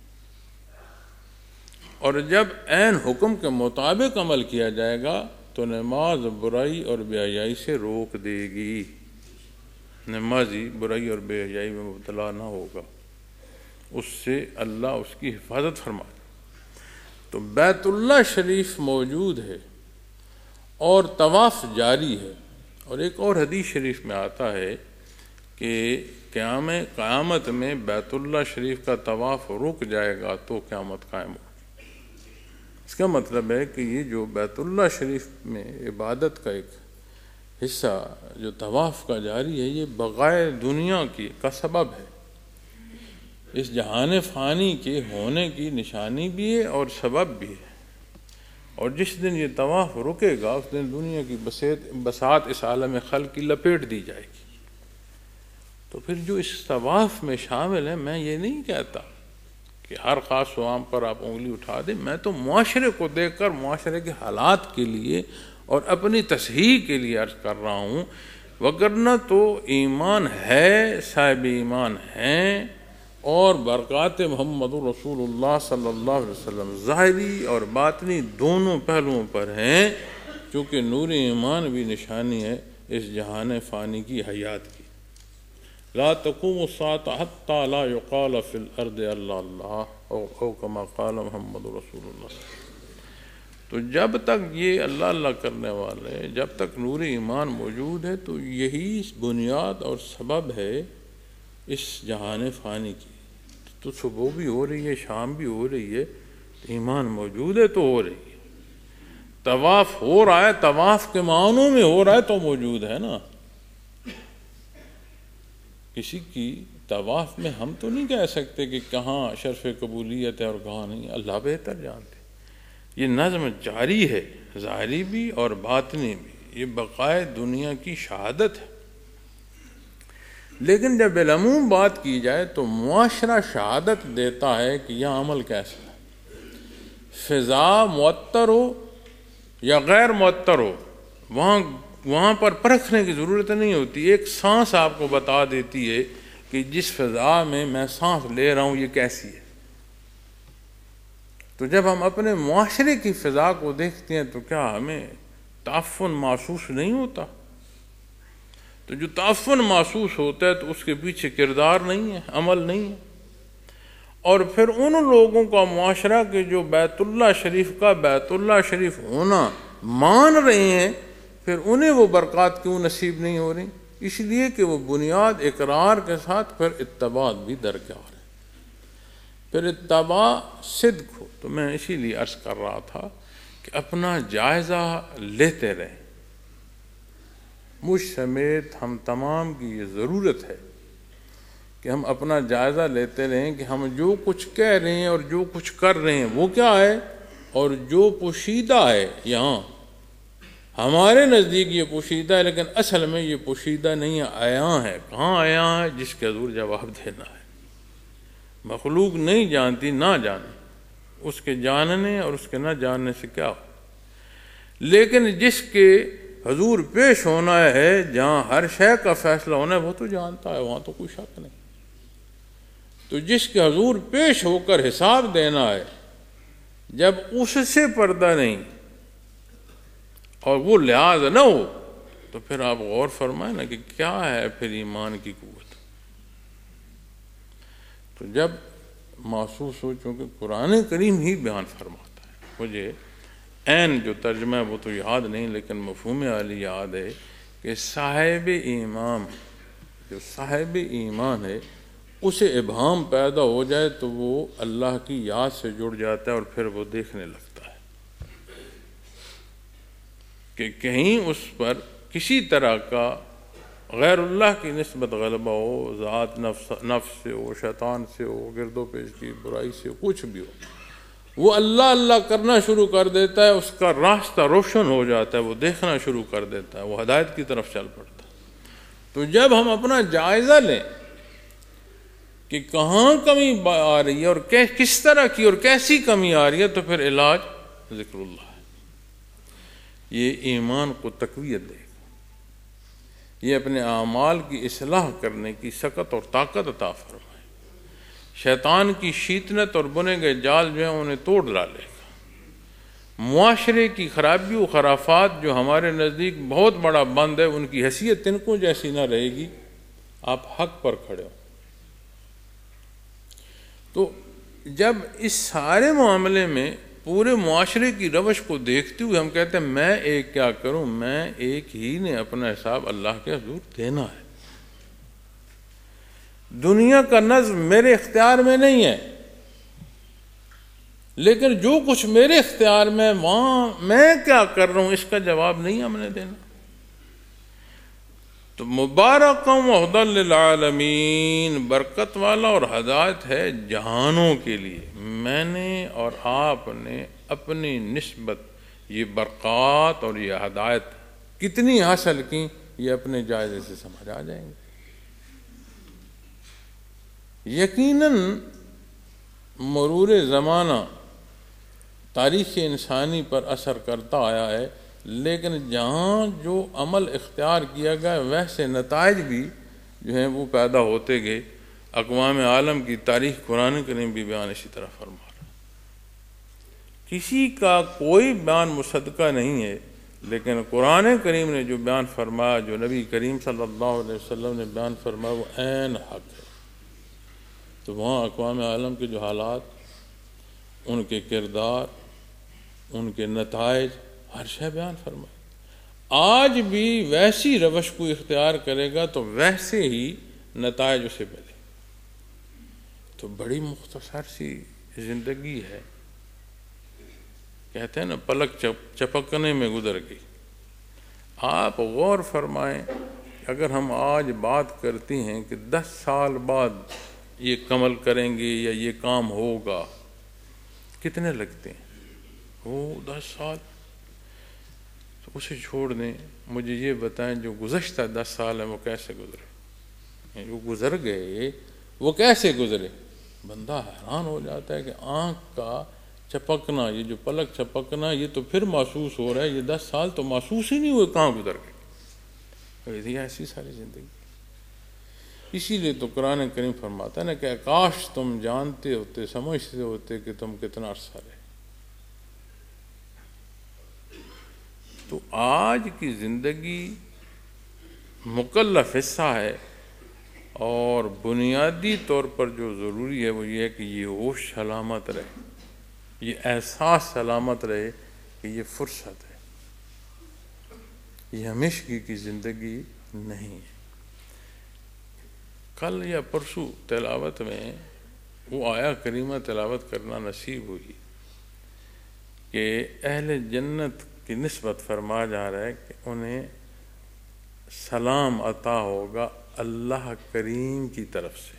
[SPEAKER 1] اور جب عین حکم کے مطابق عمل کیا جائے گا تو نماز برائی اور بے حیائی سے روک دے گی، نمازی برائی اور بے حیائی میں مبتلا نہ ہوگا، اس سے اللہ اس کی حفاظت فرمائے۔ تو بیت اللہ شریف موجود ہے اور طواف جاری ہے، اور ایک اور حدیث شریف میں آتا ہے کہ قیامت میں بیت اللہ شریف کا طواف رک جائے گا تو قیامت قائم ہوگی۔ اس کا مطلب ہے کہ یہ جو بیت اللہ شریف میں عبادت کا ایک حصہ جو طواف کا جاری ہے، یہ بقائے دنیا کا سبب ہے، اس جہان فانی کے ہونے کی نشانی بھی ہے اور سبب بھی ہے، اور جس دن یہ طواف رکے گا اس دن دنیا کی بساط اس عالم خلق کی لپیٹ دی جائے گی۔ تو پھر جو اس طواف میں شامل ہے، میں یہ نہیں کہتا کہ ہر خاص و عام پر آپ انگلی اٹھا دیں، میں تو معاشرے کو دیکھ کر معاشرے کے حالات کے لیے اور اپنی تصحیح کے لیے عرض کر رہا ہوں، وگرنہ تو ایمان ہے، صاحب ایمان ہیں، اور برکات محمد رسول اللہ صلی اللہ علیہ وسلم ظاہری اور باطنی دونوں پہلوؤں پر ہیں، چونکہ نور ایمان بھی نشانی ہے اس جہان فانی کی حیات کی۔ لا تقوم الساعة حتى لا يقال في الارض اللہ اللہ او کما قال محمد رسول اللہ۔ تو جب تک یہ اللہ اللہ کرنے والے، جب تک نور ایمان موجود ہے، تو یہی بنیاد اور سبب ہے اس جہان فانی کی. تو صبح بھی ہو رہی ہے، شام بھی ہو رہی ہے، ایمان موجود ہے تو ہو رہی ہے. طواف ہو رہا ہے، طواف کے معنوں میں ہو رہا ہے تو موجود ہے نا. کسی کی طواف میں ہم تو نہیں کہہ سکتے کہ کہاں شرف قبولیت ہے اور کہاں نہیں. اللہ بہتر جانتے. یہ نظم جاری ہے، ظاہری بھی اور باطنی بھی. یہ بقائے دنیا کی شہادت ہے. لیکن جب بالعموم بات کی جائے تو معاشرہ شہادت دیتا ہے کہ یہ عمل کیسا ہے. فضا معطر ہو یا غیر معطر ہو، وہاں پر پرکھنے کی ضرورت نہیں ہوتی. ایک سانس آپ کو بتا دیتی ہے کہ جس فضا میں میں سانس لے رہا ہوں یہ کیسی ہے. تو جب ہم اپنے معاشرے کی فضا کو دیکھتے ہیں تو کیا ہمیں تعفن محسوس نہیں ہوتا؟ تو جو تعفن محسوس ہوتا ہے تو اس کے پیچھے کردار نہیں ہے، عمل نہیں ہے. اور پھر ان لوگوں کا معاشرہ کے جو بیت اللہ شریف کا بیت اللہ شریف ہونا مان رہے ہیں، پھر انہیں وہ برکات کیوں نصیب نہیں ہو رہی؟ اس لیے کہ وہ بنیاد اقرار کے ساتھ پھر اتباع بھی درکار ہے. پھر اتباع صدق ہو. تو میں اسی لیے عرض کر رہا تھا کہ اپنا جائزہ لیتے رہیں. مجھ سمیت ہم تمام کی یہ ضرورت ہے کہ ہم اپنا جائزہ لیتے رہیں کہ ہم جو کچھ کہہ رہے ہیں اور جو کچھ کر رہے ہیں وہ کیا ہے، اور جو پوشیدہ ہے یہاں ہمارے نزدیک یہ پوشیدہ ہے، لیکن اصل میں یہ پوشیدہ نہیں ہے، عیاں ہے. کہاں عیاں ہے؟ جس کے حضور جواب دینا ہے. مخلوق نہیں جانتی، نہ جانے. اس کے جاننے اور اس کے نہ جاننے سے کیا ہو. لیکن جس کے حضور پیش ہونا ہے، جہاں ہر شے کا فیصلہ ہونا ہے، وہ تو جانتا ہے، وہاں تو کوئی شک نہیں. تو جس کے حضور پیش ہو کر حساب دینا ہے، جب اس سے پردہ نہیں اور وہ لحاظ نہ ہو تو پھر آپ غور فرمائیں نا کہ کیا ہے پھر ایمان کی قوت. تو جب محسوس ہو، چونکہ قرآن کریم ہی بیان فرماتا ہے. مجھے عین جو ترجمہ ہے وہ تو یاد نہیں، لیکن مفہوم عالی یاد ہے کہ صاحب ایمان، جو صاحب ایمان ہے، اسے ابہام پیدا ہو جائے تو وہ اللہ کی یاد سے جڑ جاتا ہے اور پھر وہ دیکھنے لگتا ہے کہ کہیں اس پر کسی طرح کا غیر اللہ کی نسبت غلبہ ہو، ذات نفس سے ہو، شیطان سے ہو، گرد و پیش کی برائی سے ہو، کچھ بھی ہو، وہ اللہ اللہ کرنا شروع کر دیتا ہے. اس کا راستہ روشن ہو جاتا ہے، وہ دیکھنا شروع کر دیتا ہے، وہ ہدایت کی طرف چل پڑتا ہے. تو جب ہم اپنا جائزہ لیں کہ کہاں کمی آ رہی ہے اور کس طرح کی اور کیسی کمی آ رہی ہے، تو پھر علاج ذکر اللہ ہے. یہ ایمان کو تقویت دے گا، یہ اپنے اعمال کی اصلاح کرنے کی سکت اور طاقت عطا فرمائے. شیطان کی شیطنت اور بنے گئے جال جو ہیں انہیں توڑ ڈالے گا. معاشرے کی خرابی و خرافات جو ہمارے نزدیک بہت بڑا بند ہے، ان کی حیثیت تنکوں جیسی نہ رہے گی. آپ حق پر کھڑے ہو. تو جب اس سارے معاملے میں پورے معاشرے کی روش کو دیکھتے ہوئے ہم کہتے ہیں میں ایک کیا کروں، میں ایک ہی نے اپنا حساب اللہ کے حضور دینا ہے. دنیا کا نظم میرے اختیار میں نہیں ہے، لیکن جو کچھ میرے اختیار میں وہاں میں کیا کر رہا ہوں اس کا جواب نہیں ہم نے دینا. تو مبارکم وہدی للعالمین، برکت والا اور ہدایت ہے جہانوں کے لیے. میں نے اور آپ نے اپنی نسبت یہ برکات اور یہ ہدایت کتنی حاصل کی، یہ اپنے جائزے سے سمجھ آ جائیں گے. یقیناً مرور زمانہ تاریخ انسانی پر اثر کرتا آیا ہے، لیکن جہاں جو عمل اختیار کیا گیا ویسے نتائج بھی جو ہیں وہ پیدا ہوتے گئے. اقوام عالم کی تاریخ قرآن کریم بھی بیان اسی طرح فرما رہا ہے. کسی کا کوئی بیان مصدقہ نہیں ہے، لیکن قرآن کریم نے جو بیان فرمایا، جو نبی کریم صلی اللہ علیہ وسلم نے بیان فرمایا، وہ عین حق ہے. تو وہاں اقوام عالم کے جو حالات، ان کے کردار، ان کے نتائج، ہر شے بیان فرمائی۔ آج بھی ویسی روش کو اختیار کرے گا تو ویسے ہی نتائج اسے ملے۔ تو بڑی مختصر سی زندگی ہے، کہتے ہیں نا پلک چپکنے میں گزر گئی۔ آپ غور فرمائیں، اگر ہم آج بات کرتی ہیں کہ 10 سال بعد یہ کمل کریں گے یا یہ کام ہوگا، کتنے لگتے ہیں؟ وہ 10 سال۔ تو اسے چھوڑ دیں، مجھے یہ بتائیں جو گزشتہ 10 سال ہیں وہ کیسے گزرے؟ جو گزر گئے وہ کیسے گزرے؟ بندہ حیران ہو جاتا ہے کہ آنکھ کا چپکنا، یہ جو پلک چپکنا، یہ تو پھر محسوس ہو رہا ہے، یہ 10 سال تو محسوس ہی نہیں ہوئے، کہاں گزر گئے؟ ایسی ساری زندگی۔ اسی لیے تو قرآن کریم فرماتا ہے نا کہ کاش تم جانتے ہوتے، سمجھتے ہوتے کہ تم کتنا عرصہ رہے۔ تو آج کی زندگی مکلف حصہ ہے، اور بنیادی طور پر جو ضروری ہے وہ یہ ہے کہ یہ ہوش سلامت رہے، یہ احساس سلامت رہے کہ یہ فرصت ہے، یہ ہمیشگی کی زندگی نہیں ہے۔ کل یا پرسوں تلاوت میں وہ آیا کریمہ تلاوت کرنا نصیب ہوئی کہ اہل جنت کی نسبت فرمایا جا رہا ہے کہ انہیں سلام عطا ہوگا اللہ کریم کی طرف سے۔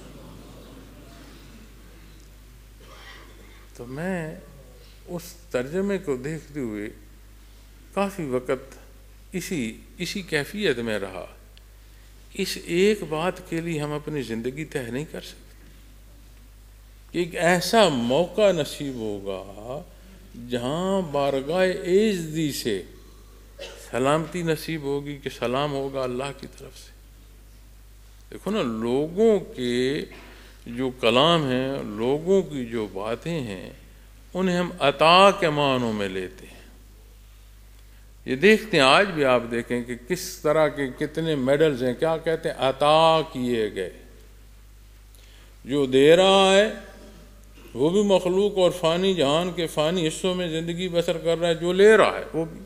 [SPEAKER 1] تو میں اس ترجمے کو دیکھتے ہوئے کافی وقت اسی کیفیت میں رہا۔ اس ایک بات کے لیے ہم اپنی زندگی طے نہیں کر سکتے کہ ایک ایسا موقع نصیب ہوگا جہاں بارگاہ عزتی سے سلامتی نصیب ہوگی، کہ سلام ہوگا اللہ کی طرف سے۔ دیکھو نا، لوگوں کے جو کلام ہیں، لوگوں کی جو باتیں ہیں، انہیں ہم عطا کے معنوں میں لیتے ہیں۔ یہ دیکھتے ہیں، آج بھی آپ دیکھیں کہ کس طرح کے کتنے میڈلز ہیں، کیا کہتے ہیں؟ عطا کیے گئے۔ جو دے رہا ہے وہ بھی مخلوق اور فانی جہان کے فانی حصوں میں زندگی بسر کر رہا ہے، جو لے رہا ہے وہ بھی،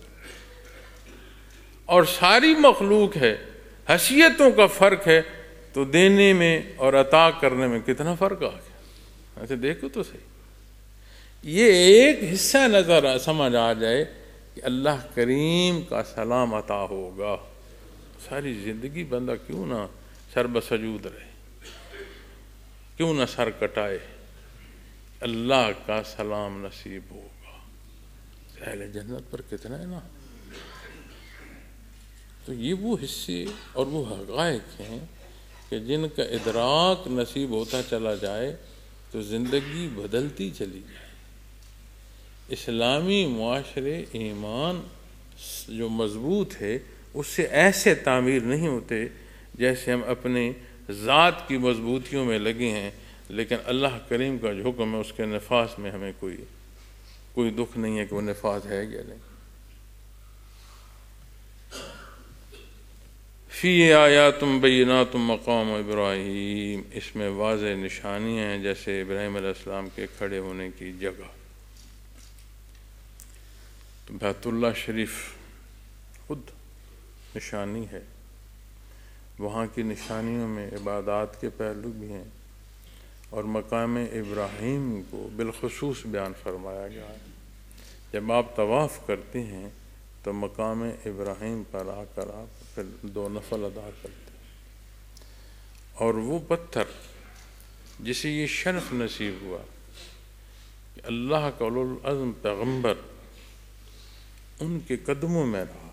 [SPEAKER 1] اور ساری مخلوق ہے۔ حیثیتوں کا فرق ہے تو دینے میں اور عطا کرنے میں کتنا فرق آ گیا۔ ایسے دیکھو تو صحیح، یہ ایک حصہ نظر سمجھ آ جائے کہ اللہ کریم کا سلام عطا ہوگا، ساری زندگی بندہ کیوں نہ سر بسجود رہے، کیوں نہ سر کٹائے، اللہ کا سلام نصیب ہوگا۔ اہل جنت پر کتنا ہے نا۔ تو یہ وہ حصے اور وہ حقائق ہیں کہ جن کا ادراک نصیب ہوتا چلا جائے تو زندگی بدلتی چلی جائے۔ اسلامی معاشرے ایمان جو مضبوط ہے اس سے ایسے تعمیر نہیں ہوتے جیسے ہم اپنے ذات کی مضبوطیوں میں لگے ہیں، لیکن اللہ کریم کا جو حکم ہے اس کے نفاذ میں ہمیں کوئی دکھ نہیں ہے کہ وہ نفاذ ہے یا نہیں۔ فی آیات بینات مقام ابراہیم، اس میں واضح نشانیاں ہیں جیسے ابراہیم علیہ السلام کے کھڑے ہونے کی جگہ۔ تو بیت اللہ شریف خود نشانی ہے، وہاں کی نشانیوں میں عبادات کے پہلو بھی ہیں، اور مقام ابراہیم کو بالخصوص بیان فرمایا گیا ہے۔ جب آپ طواف کرتے ہیں تو مقام ابراہیم پر آ کر آپ پھر 2 نفل ادا کرتے ہیں، اور وہ پتھر جسے یہ شرف نصیب ہوا کہ اللہ کا اولو العزم پیغمبر ان کے قدموں میں رہا،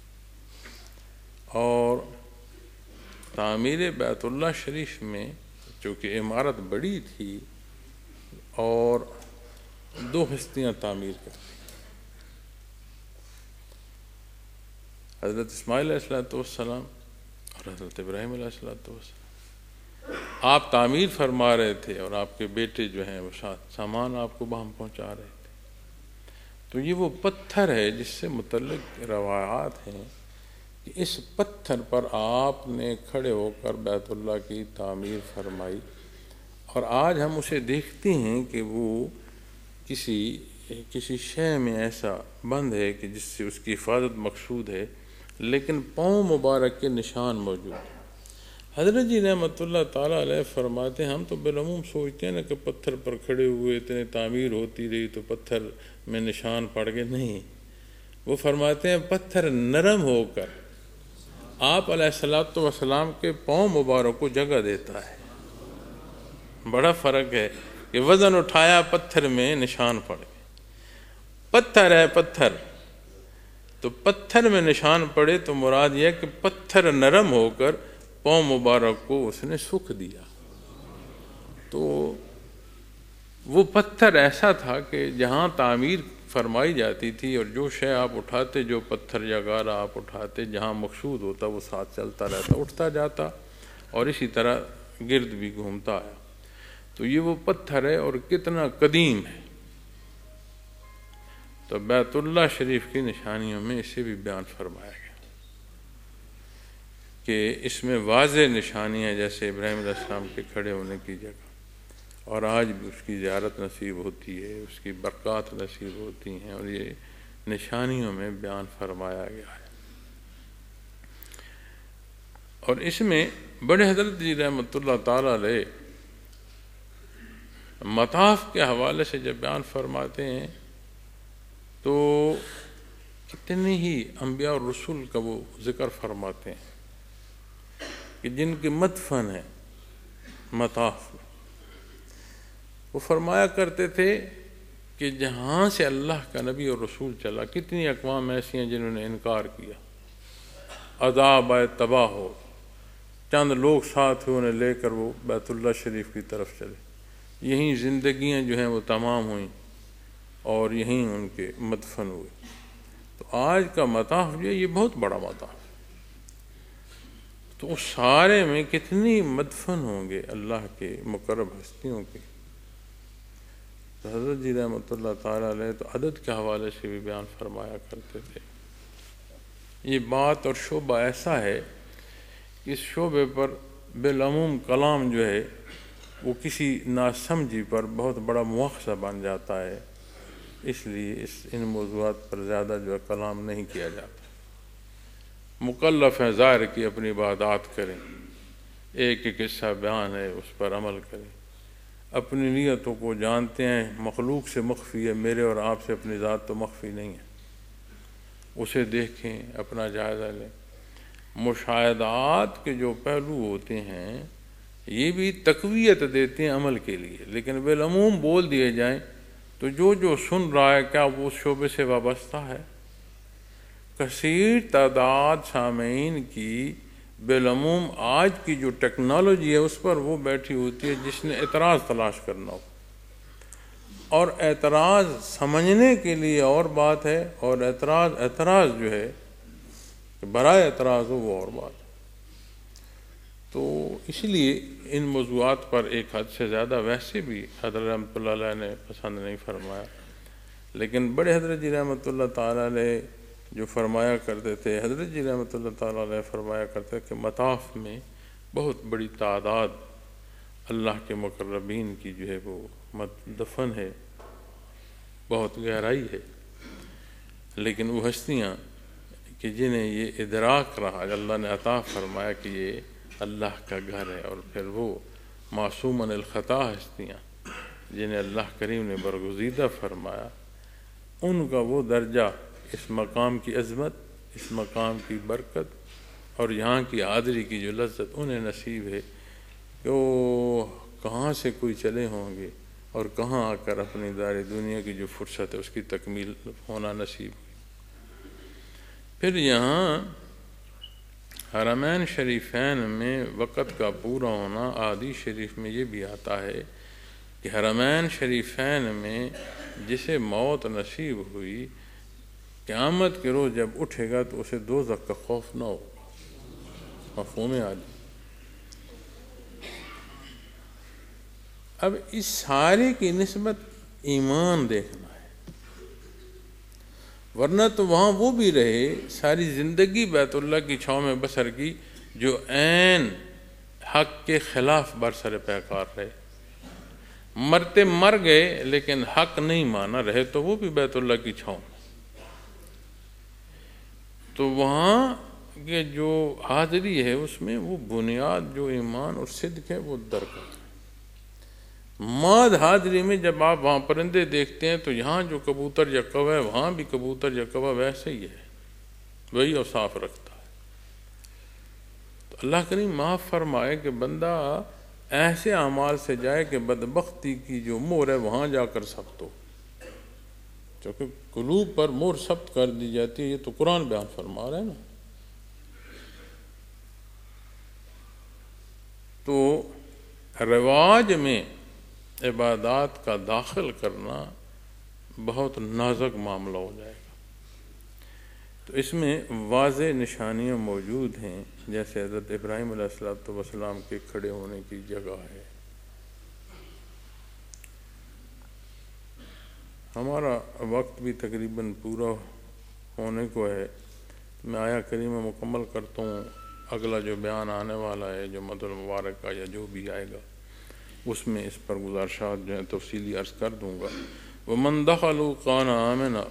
[SPEAKER 1] اور تعمیر بیت اللہ شریف میں چونکہ عمارت بڑی تھی اور 2 ہستیاں تعمیر کرتی، حضرت اسماعیل علیہ السلام اور حضرت ابراہیم علیہ السلام۔ آپ تعمیر فرما رہے تھے اور آپ کے بیٹے جو ہیں وہ سامان آپ کو وہاں پہنچا رہے تھے۔ تو یہ وہ پتھر ہے جس سے متعلق روایات ہیں کہ اس پتھر پر آپ نے کھڑے ہو کر بیت اللہ کی تعمیر فرمائی، اور آج ہم اسے دیکھتے ہیں کہ وہ کسی کسی شے میں ایسا بند ہے کہ جس سے اس کی حفاظت مقصود ہے، لیکن پاؤں مبارک کے نشان موجود ہیں۔ حضرت جی رحمۃ اللہ تعالیٰ علیہ فرماتے ہیں ہم تو بالعموم سوچتے ہیں نا کہ پتھر پر کھڑے ہوئے اتنے تعمیر ہوتی رہی تو پتھر میں نشان پڑ گئے، نہیں، وہ فرماتے ہیں پتھر نرم ہو کر آپ علیہ الصلوۃ والسلام کے پاؤں مبارک کو جگہ دیتا ہے۔ بڑا فرق ہے کہ وزن اٹھایا پتھر میں نشان پڑ گئے، پتھر ہے پتھر، تو پتھر میں نشان پڑے تو مراد یہ کہ پتھر نرم ہو کر پاؤں مبارک کو اس نے سکھ دیا۔ تو وہ پتھر ایسا تھا کہ جہاں تعمیر فرمائی جاتی تھی اور جو شے آپ اٹھاتے، جو پتھر یا گارا آپ اٹھاتے، جہاں مقصود ہوتا وہ ساتھ چلتا رہتا، اٹھتا جاتا اور اسی طرح گرد بھی گھومتا آیا۔ تو یہ وہ پتھر ہے اور کتنا قدیم ہے۔ تو بیت اللہ شریف کی نشانیوں میں اسے بھی بیان فرمایا گیا کہ اس میں واضح نشانیاں جیسے ابراہیم علیہ السلام کے کھڑے ہونے کی جگہ، اور آج بھی اس کی زیارت نصیب ہوتی ہے، اس کی برکات نصیب ہوتی ہیں، اور یہ نشانیوں میں بیان فرمایا گیا ہے۔ اور اس میں بڑے حضرت جی رحمۃ اللہ تعالیٰ علیہ مطاف کے حوالے سے جب بیان فرماتے ہیں تو کتنے ہی انبیاء اور رسول کا وہ ذکر فرماتے ہیں کہ جن کے مدفن ہے مطاف میں، وہ فرمایا کرتے تھے کہ جہاں سے اللہ کا نبی اور رسول چلا، کتنی اقوام ایسی ہیں جنہوں نے انکار کیا، عذاب آئے، تباہ ہو، چند لوگ ساتھ ہوئے انہیں لے کر وہ بیت اللہ شریف کی طرف چلے، یہیں زندگیاں جو ہیں وہ تمام ہوئیں اور یہیں ان کے مدفن ہوئے۔ تو آج کا مطاف جو ہے یہ بہت بڑا مطاف ہے، تو اس سارے میں کتنی مدفن ہوں گے اللہ کے مقرب ہستیوں کے۔ تو حضرت جی رحمۃ اللہ تعالیٰ علیہ تو عدد کے حوالے سے بھی بیان فرمایا کرتے تھے۔ یہ بات اور شعبہ ایسا ہے کہ اس شعبے پر بالعموم کلام جو ہے وہ کسی ناسمجھی پر بہت بڑا مواخذہ بن جاتا ہے، اس لیے ان موضوعات پر زیادہ جو ہے کلام نہیں کیا جاتا۔ مکلف ہیں ظاہر کی اپنی عبادات کریں، ایک ایک قصہ بیان ہے اس پر عمل کریں، اپنی نیتوں کو جانتے ہیں، مخلوق سے مخفی ہے، میرے اور آپ سے اپنی ذات تو مخفی نہیں ہے، اسے دیکھیں، اپنا جائزہ لیں۔ مشاہدات کے جو پہلو ہوتے ہیں یہ بھی تقویت دیتے ہیں عمل کے لیے، لیکن بالعموم بول دیے جائیں تو جو سن رہا ہے کیا وہ اس شعبے سے وابستہ ہے؟ کثیر تعداد سامعین کی بالعموم آج کی جو ٹیکنالوجی ہے اس پر وہ بیٹھی ہوتی ہے جس نے اعتراض تلاش کرنا ہو، اور اعتراض سمجھنے کے لیے اور بات ہے، اور اعتراض جو ہے برائے اعتراض ہو وہ اور بات ہے۔ تو اس لیے ان موضوعات پر ایک حد سے زیادہ ویسے بھی حضرت رحمۃ اللہ علیہ نے پسند نہیں فرمایا، لیکن بڑے حضرت جی رحمۃ اللہ تعالیٰ علیہ جو فرمایا کرتے تھے، حضرت جی رحمۃ اللہ تعالیٰ علیہ فرمایا کرتے کہ مطاف میں بہت بڑی تعداد اللہ کے مقربین کی جو ہے وہ دفن ہے، بہت گہرائی ہے، لیکن وہ ہستیاں کہ جنہیں یہ ادراک رہا، اللہ نے عطا فرمایا کہ یہ اللہ کا گھر ہے، اور پھر وہ معصوماً الخطا ہستیاں جنہیں اللہ کریم نے برگزیدہ فرمایا، ان کا وہ درجہ، اس مقام کی عظمت، اس مقام کی برکت اور یہاں کی حاضری کی جو لذت انہیں نصیب ہے کہ وہ کہاں سے کوئی چلے ہوں گے اور کہاں آ کر اپنی دار دنیا کی جو فرصت ہے اس کی تکمیل ہونا نصیب ہوئی۔ پھر یہاں حرمین شریفین میں وقت کا پورا ہونا، احادیث شریف میں یہ بھی آتا ہے کہ حرمین شریفین میں جسے موت نصیب ہوئی، قیامت کے روز جب اٹھے گا تو اسے دوزخ کا خوف نہ ہوگا، مفہوم عالی۔ اب اس سارے کی نسبت ایمان دیکھنا ہے، ورنہ تو وہاں وہ بھی رہے ساری زندگی بیت اللہ کی چھاؤں میں بسر کی جو عین حق کے خلاف برسر پیکار رہے، مرتے مر گئے لیکن حق نہیں مانا، رہے تو وہ بھی بیت اللہ کی چھاؤں۔ تو وہاں کہ جو حاضری ہے اس میں وہ بنیاد جو ایمان اور صدق ہے وہ درکار ہے۔ ماد حاضری میں جب آپ وہاں پرندے دیکھتے ہیں تو یہاں جو کبوتر یا کوا ہے وہاں بھی کبوتر یا کوا ویسے ہی ہے، وہی اوصاف رکھتا ہے۔ تو اللہ کریم معاف فرمائے کہ بندہ ایسے اعمال سے جائے کہ بدبختی کی جو مہر ہے وہاں جا کر ثبت ہو، کیونکہ قلوب پر مہر ثبت کر دی جاتی ہے، یہ تو قرآن بیان فرما رہا ہے نا۔ تو رواج میں عبادات کا داخل کرنا بہت نازک معاملہ ہو جائے گا۔ تو اس میں واضح نشانیاں موجود ہیں، جیسے حضرت ابراہیم علیہ السلام کے کھڑے ہونے کی جگہ ہے۔ ہمارا وقت بھی تقریباً پورا ہونے کو ہے، میں آیا کریمہ مکمل کرتا ہوں۔ اگلا جو بیان آنے والا ہے، جو مدعو المبارک کا یا جو بھی آئے گا، اس میں اس پر گزارشات جو ہیں تفصیلی عرض کر دوں گا۔ وَمَنْ دَخَلُوا كَانَ آمِنًا،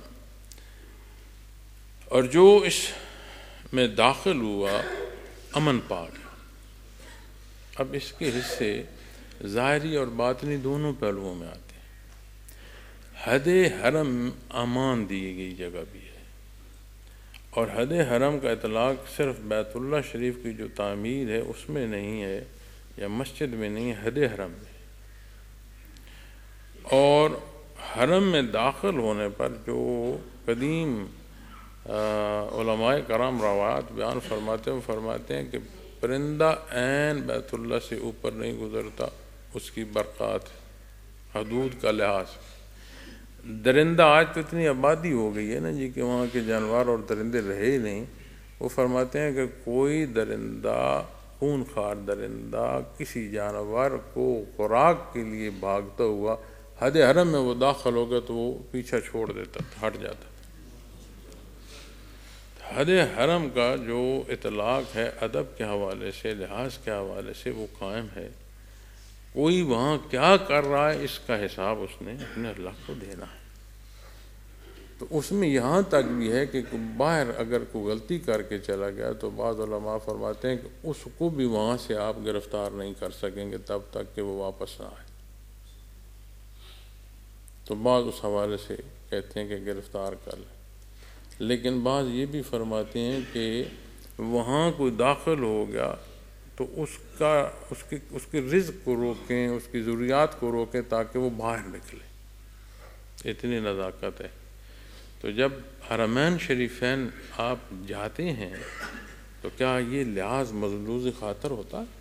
[SPEAKER 1] اور جو اس میں داخل ہوا امن پا گیا۔ اب اس کے حصے ظاہری اور باطنی دونوں پہلوؤں میں آتے ہیں۔ حد حرم امان دی گئی جگہ بھی ہے، اور حد حرم کا اطلاق صرف بیت اللہ شریف کی جو تعمیر ہے اس میں نہیں ہے، یا مسجد میں نہیں ہے، حد حرم میں۔ اور حرم میں داخل ہونے پر جو قدیم علماء کرام روایات بیان فرماتے ہیں کہ پرندہ عین بیت اللہ سے اوپر نہیں گزرتا، اس کی برکات حدود کا لحاظ۔ درندہ آج تو اتنی آبادی ہو گئی ہے نا جی کہ وہاں کے جانور اور درندے رہے ہی نہیں۔ وہ فرماتے ہیں کہ کوئی درندہ، خون خوار درندہ، کسی جانور کو خوراک کے لیے بھاگتا ہوا حد حرم میں وہ داخل ہو گیا تو وہ پیچھا چھوڑ دیتا تھا، ہٹ جاتا۔ حد حرم کا جو اطلاق ہے ادب کے حوالے سے، لحاظ کے حوالے سے وہ قائم ہے۔ کوئی وہاں کیا کر رہا ہے اس کا حساب اس نے اپنے اللہ کو دینا ہے۔ تو اس میں یہاں تک بھی ہے کہ باہر اگر کوئی غلطی کر کے چلا گیا تو بعض علماء فرماتے ہیں کہ اس کو بھی وہاں سے آپ گرفتار نہیں کر سکیں گے تب تک کہ وہ واپس نہ آئے۔ تو بعض اس حوالے سے کہتے ہیں کہ گرفتار کر لیں، لیکن بعض یہ بھی فرماتے ہیں کہ وہاں کوئی داخل ہو گیا تو اس کے رزق کو روکیں، اس کی ضروریات کو روکیں تاکہ وہ باہر نکلے، اتنی نزاکت ہے۔ تو جب حرمین شریفین آپ جاتے ہیں تو کیا یہ لحاظ ملحوظ خاطر ہوتا ہے؟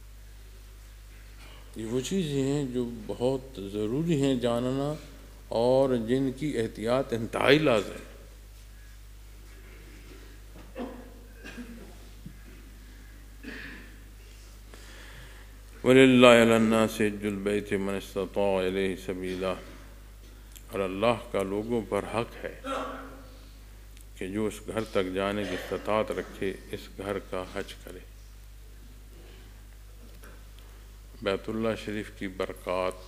[SPEAKER 1] یہ وہ چیزیں ہیں جو بہت ضروری ہیں جاننا، اور جن کی احتیاط انتہائی لازم ہے۔ وَلِلَّهِ عَلَى النَّاسِ حِجُّ الْبَيْتِ مَنِ اسْتَطَاعَ إِلَيْهِ سَبِيلًا، اور اللہ کا لوگوں پر حق ہے کہ جو اس گھر تک جانے کی استطاعت رکھے اس گھر کا حج کرے۔ بیت اللہ شریف کی برکات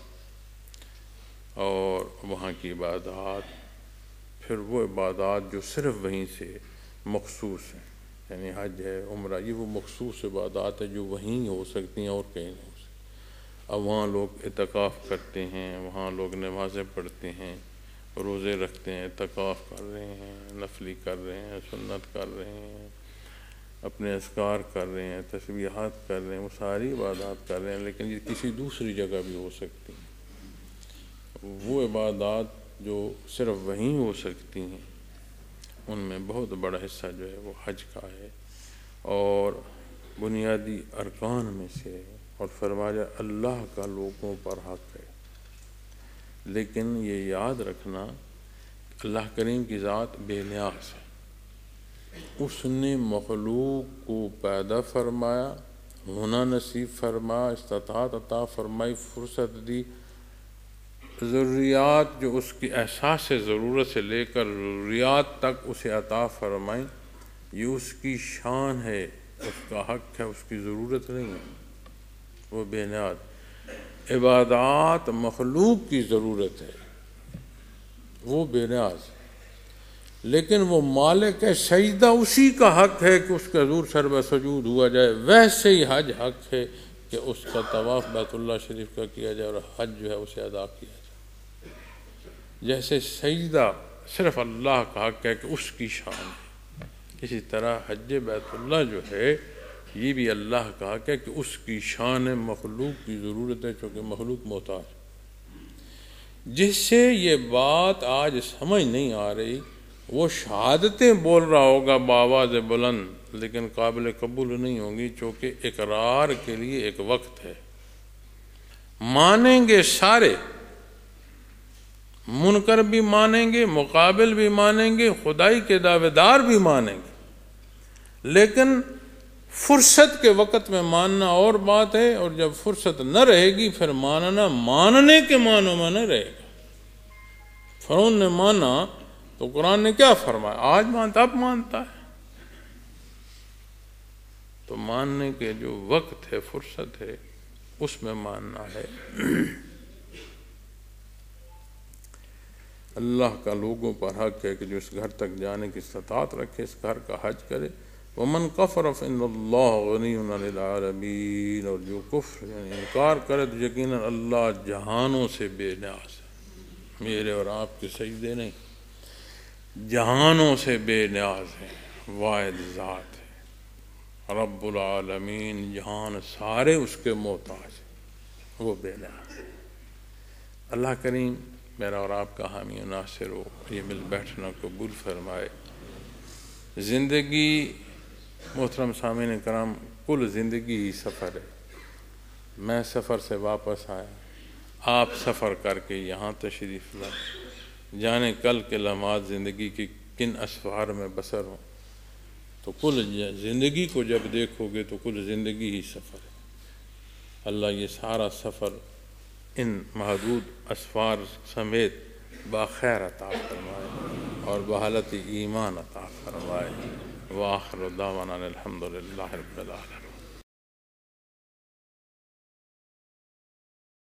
[SPEAKER 1] اور وہاں کی عبادات، پھر وہ عبادات جو صرف وہیں سے مخصوص ہیں، یعنی حج ہے، عمرہ، یہ وہ مخصوص عبادات ہے جو وہیں ہو سکتی ہیں اور کہیں نہیں ہو سکتی۔ اب وہاں لوگ اعتکاف کرتے ہیں، وہاں لوگ نمازیں پڑھتے ہیں، روزے رکھتے ہیں، اعتکاف کر رہے ہیں، نفلی کر رہے ہیں، سنت کر رہے ہیں، اپنے اذکار کر رہے ہیں، تسبیحات کر رہے ہیں، وہ ساری عبادات کر رہے ہیں، لیکن یہ کسی دوسری جگہ بھی ہو سکتی ہیں۔ وہ عبادات جو صرف وہیں ہو سکتی ہیں ان میں بہت بڑا حصہ جو ہے وہ حج کا ہے، اور بنیادی ارکان میں سے ہے، اور فرمایا اللہ کا لوگوں پر حق ہے۔ لیکن یہ یاد رکھنا اللہ کریم کی ذات بے نیاز ہے، اس نے مخلوق کو پیدا فرمایا، ہونا نصیب فرمایا، استطاعت عطا فرمائی، فرصت دی، ضروریات جو اس کی احساس ضرورت سے لے کر ضروریات تک اسے عطا فرمائیں، یہ اس کی شان ہے، اس کا حق ہے، اس کی ضرورت نہیں ہے، وہ بے نیاز۔ عبادات مخلوق کی ضرورت ہے، وہ بے نیاز، لیکن وہ مالک ہے، سجدہ اسی کا حق ہے کہ اس کے حضور سربہ سجود ہوا جائے، ویسے ہی حج حق ہے کہ اس کا طواف بیت اللہ شریف کا کیا جائے اور حج جو ہے اسے ادا کیا جائے۔ جیسے سجدہ صرف اللہ کا حق ہے کہ اس کی شان ہے، اسی طرح حج بیت اللہ جو ہے یہ بھی اللہ کا حق ہے کہ اس کی شان ہے، مخلوق کی ضرورت ہے چونکہ مخلوق محتاج۔ جس سے یہ بات آج سمجھ نہیں آ رہی وہ شہادتیں بول رہا ہوگا بآواز بلند، لیکن قابل قبول نہیں ہوں گی، چونکہ اقرار کے لیے ایک وقت ہے۔ مانیں گے سارے، منکر بھی مانیں گے، مقابل بھی مانیں گے، خدائی کے دعوے دار بھی مانیں گے، لیکن فرصت کے وقت میں ماننا اور بات ہے، اور جب فرصت نہ رہے گی پھر ماننا ماننے کے معنوں میں نہ رہے گا۔ فرعون نے مانا تو قرآن نے کیا فرمایا؟ آج مانتا، اب مانتا ہے۔ تو ماننے کے جو وقت ہے، فرصت ہے، اس میں ماننا ہے۔ اللہ کا لوگوں پر حق ہے کہ جو اس گھر تک جانے کی استطاعت رکھے اس گھر کا حج کرے۔ وَمَنْ كَفَرَ فَإِنَّ اللَّهَ غَنِيٌّ عَنِ الْعَالَمِينَ، اور جو کفر یعنی انکار کرے تو یقیناً اللہ جہانوں سے بے نیاز ہے۔ میرے اور آپ کے سجدے نہیں، جہانوں سے بے نیاز ہے، واحد ذات ہے، رب العالمین، جہان سارے اس کے محتاج ہیں، وہ بے نیاز ہے۔ اللہ کریم میرا اور آپ کا حامی و ناصر ہو، یہ مل بیٹھنا قبول فرمائے۔ زندگی محترم سامعین کرام، کل زندگی ہی سفر ہے۔ میں سفر سے واپس آیا، آپ سفر کر کے یہاں تشریف لائے، جانے کل کے لمحات زندگی کی کن اسفار میں بسر ہوں، تو کل زندگی کو جب دیکھو گے تو کل زندگی ہی سفر ہے۔ اللہ یہ سارا سفر ان محدود اسفار سمیت باخیر عطا فرمائے اور بحالت ایمان عطا فرمائے۔ وآخر دعوانا الحمدللہ رب العالمین۔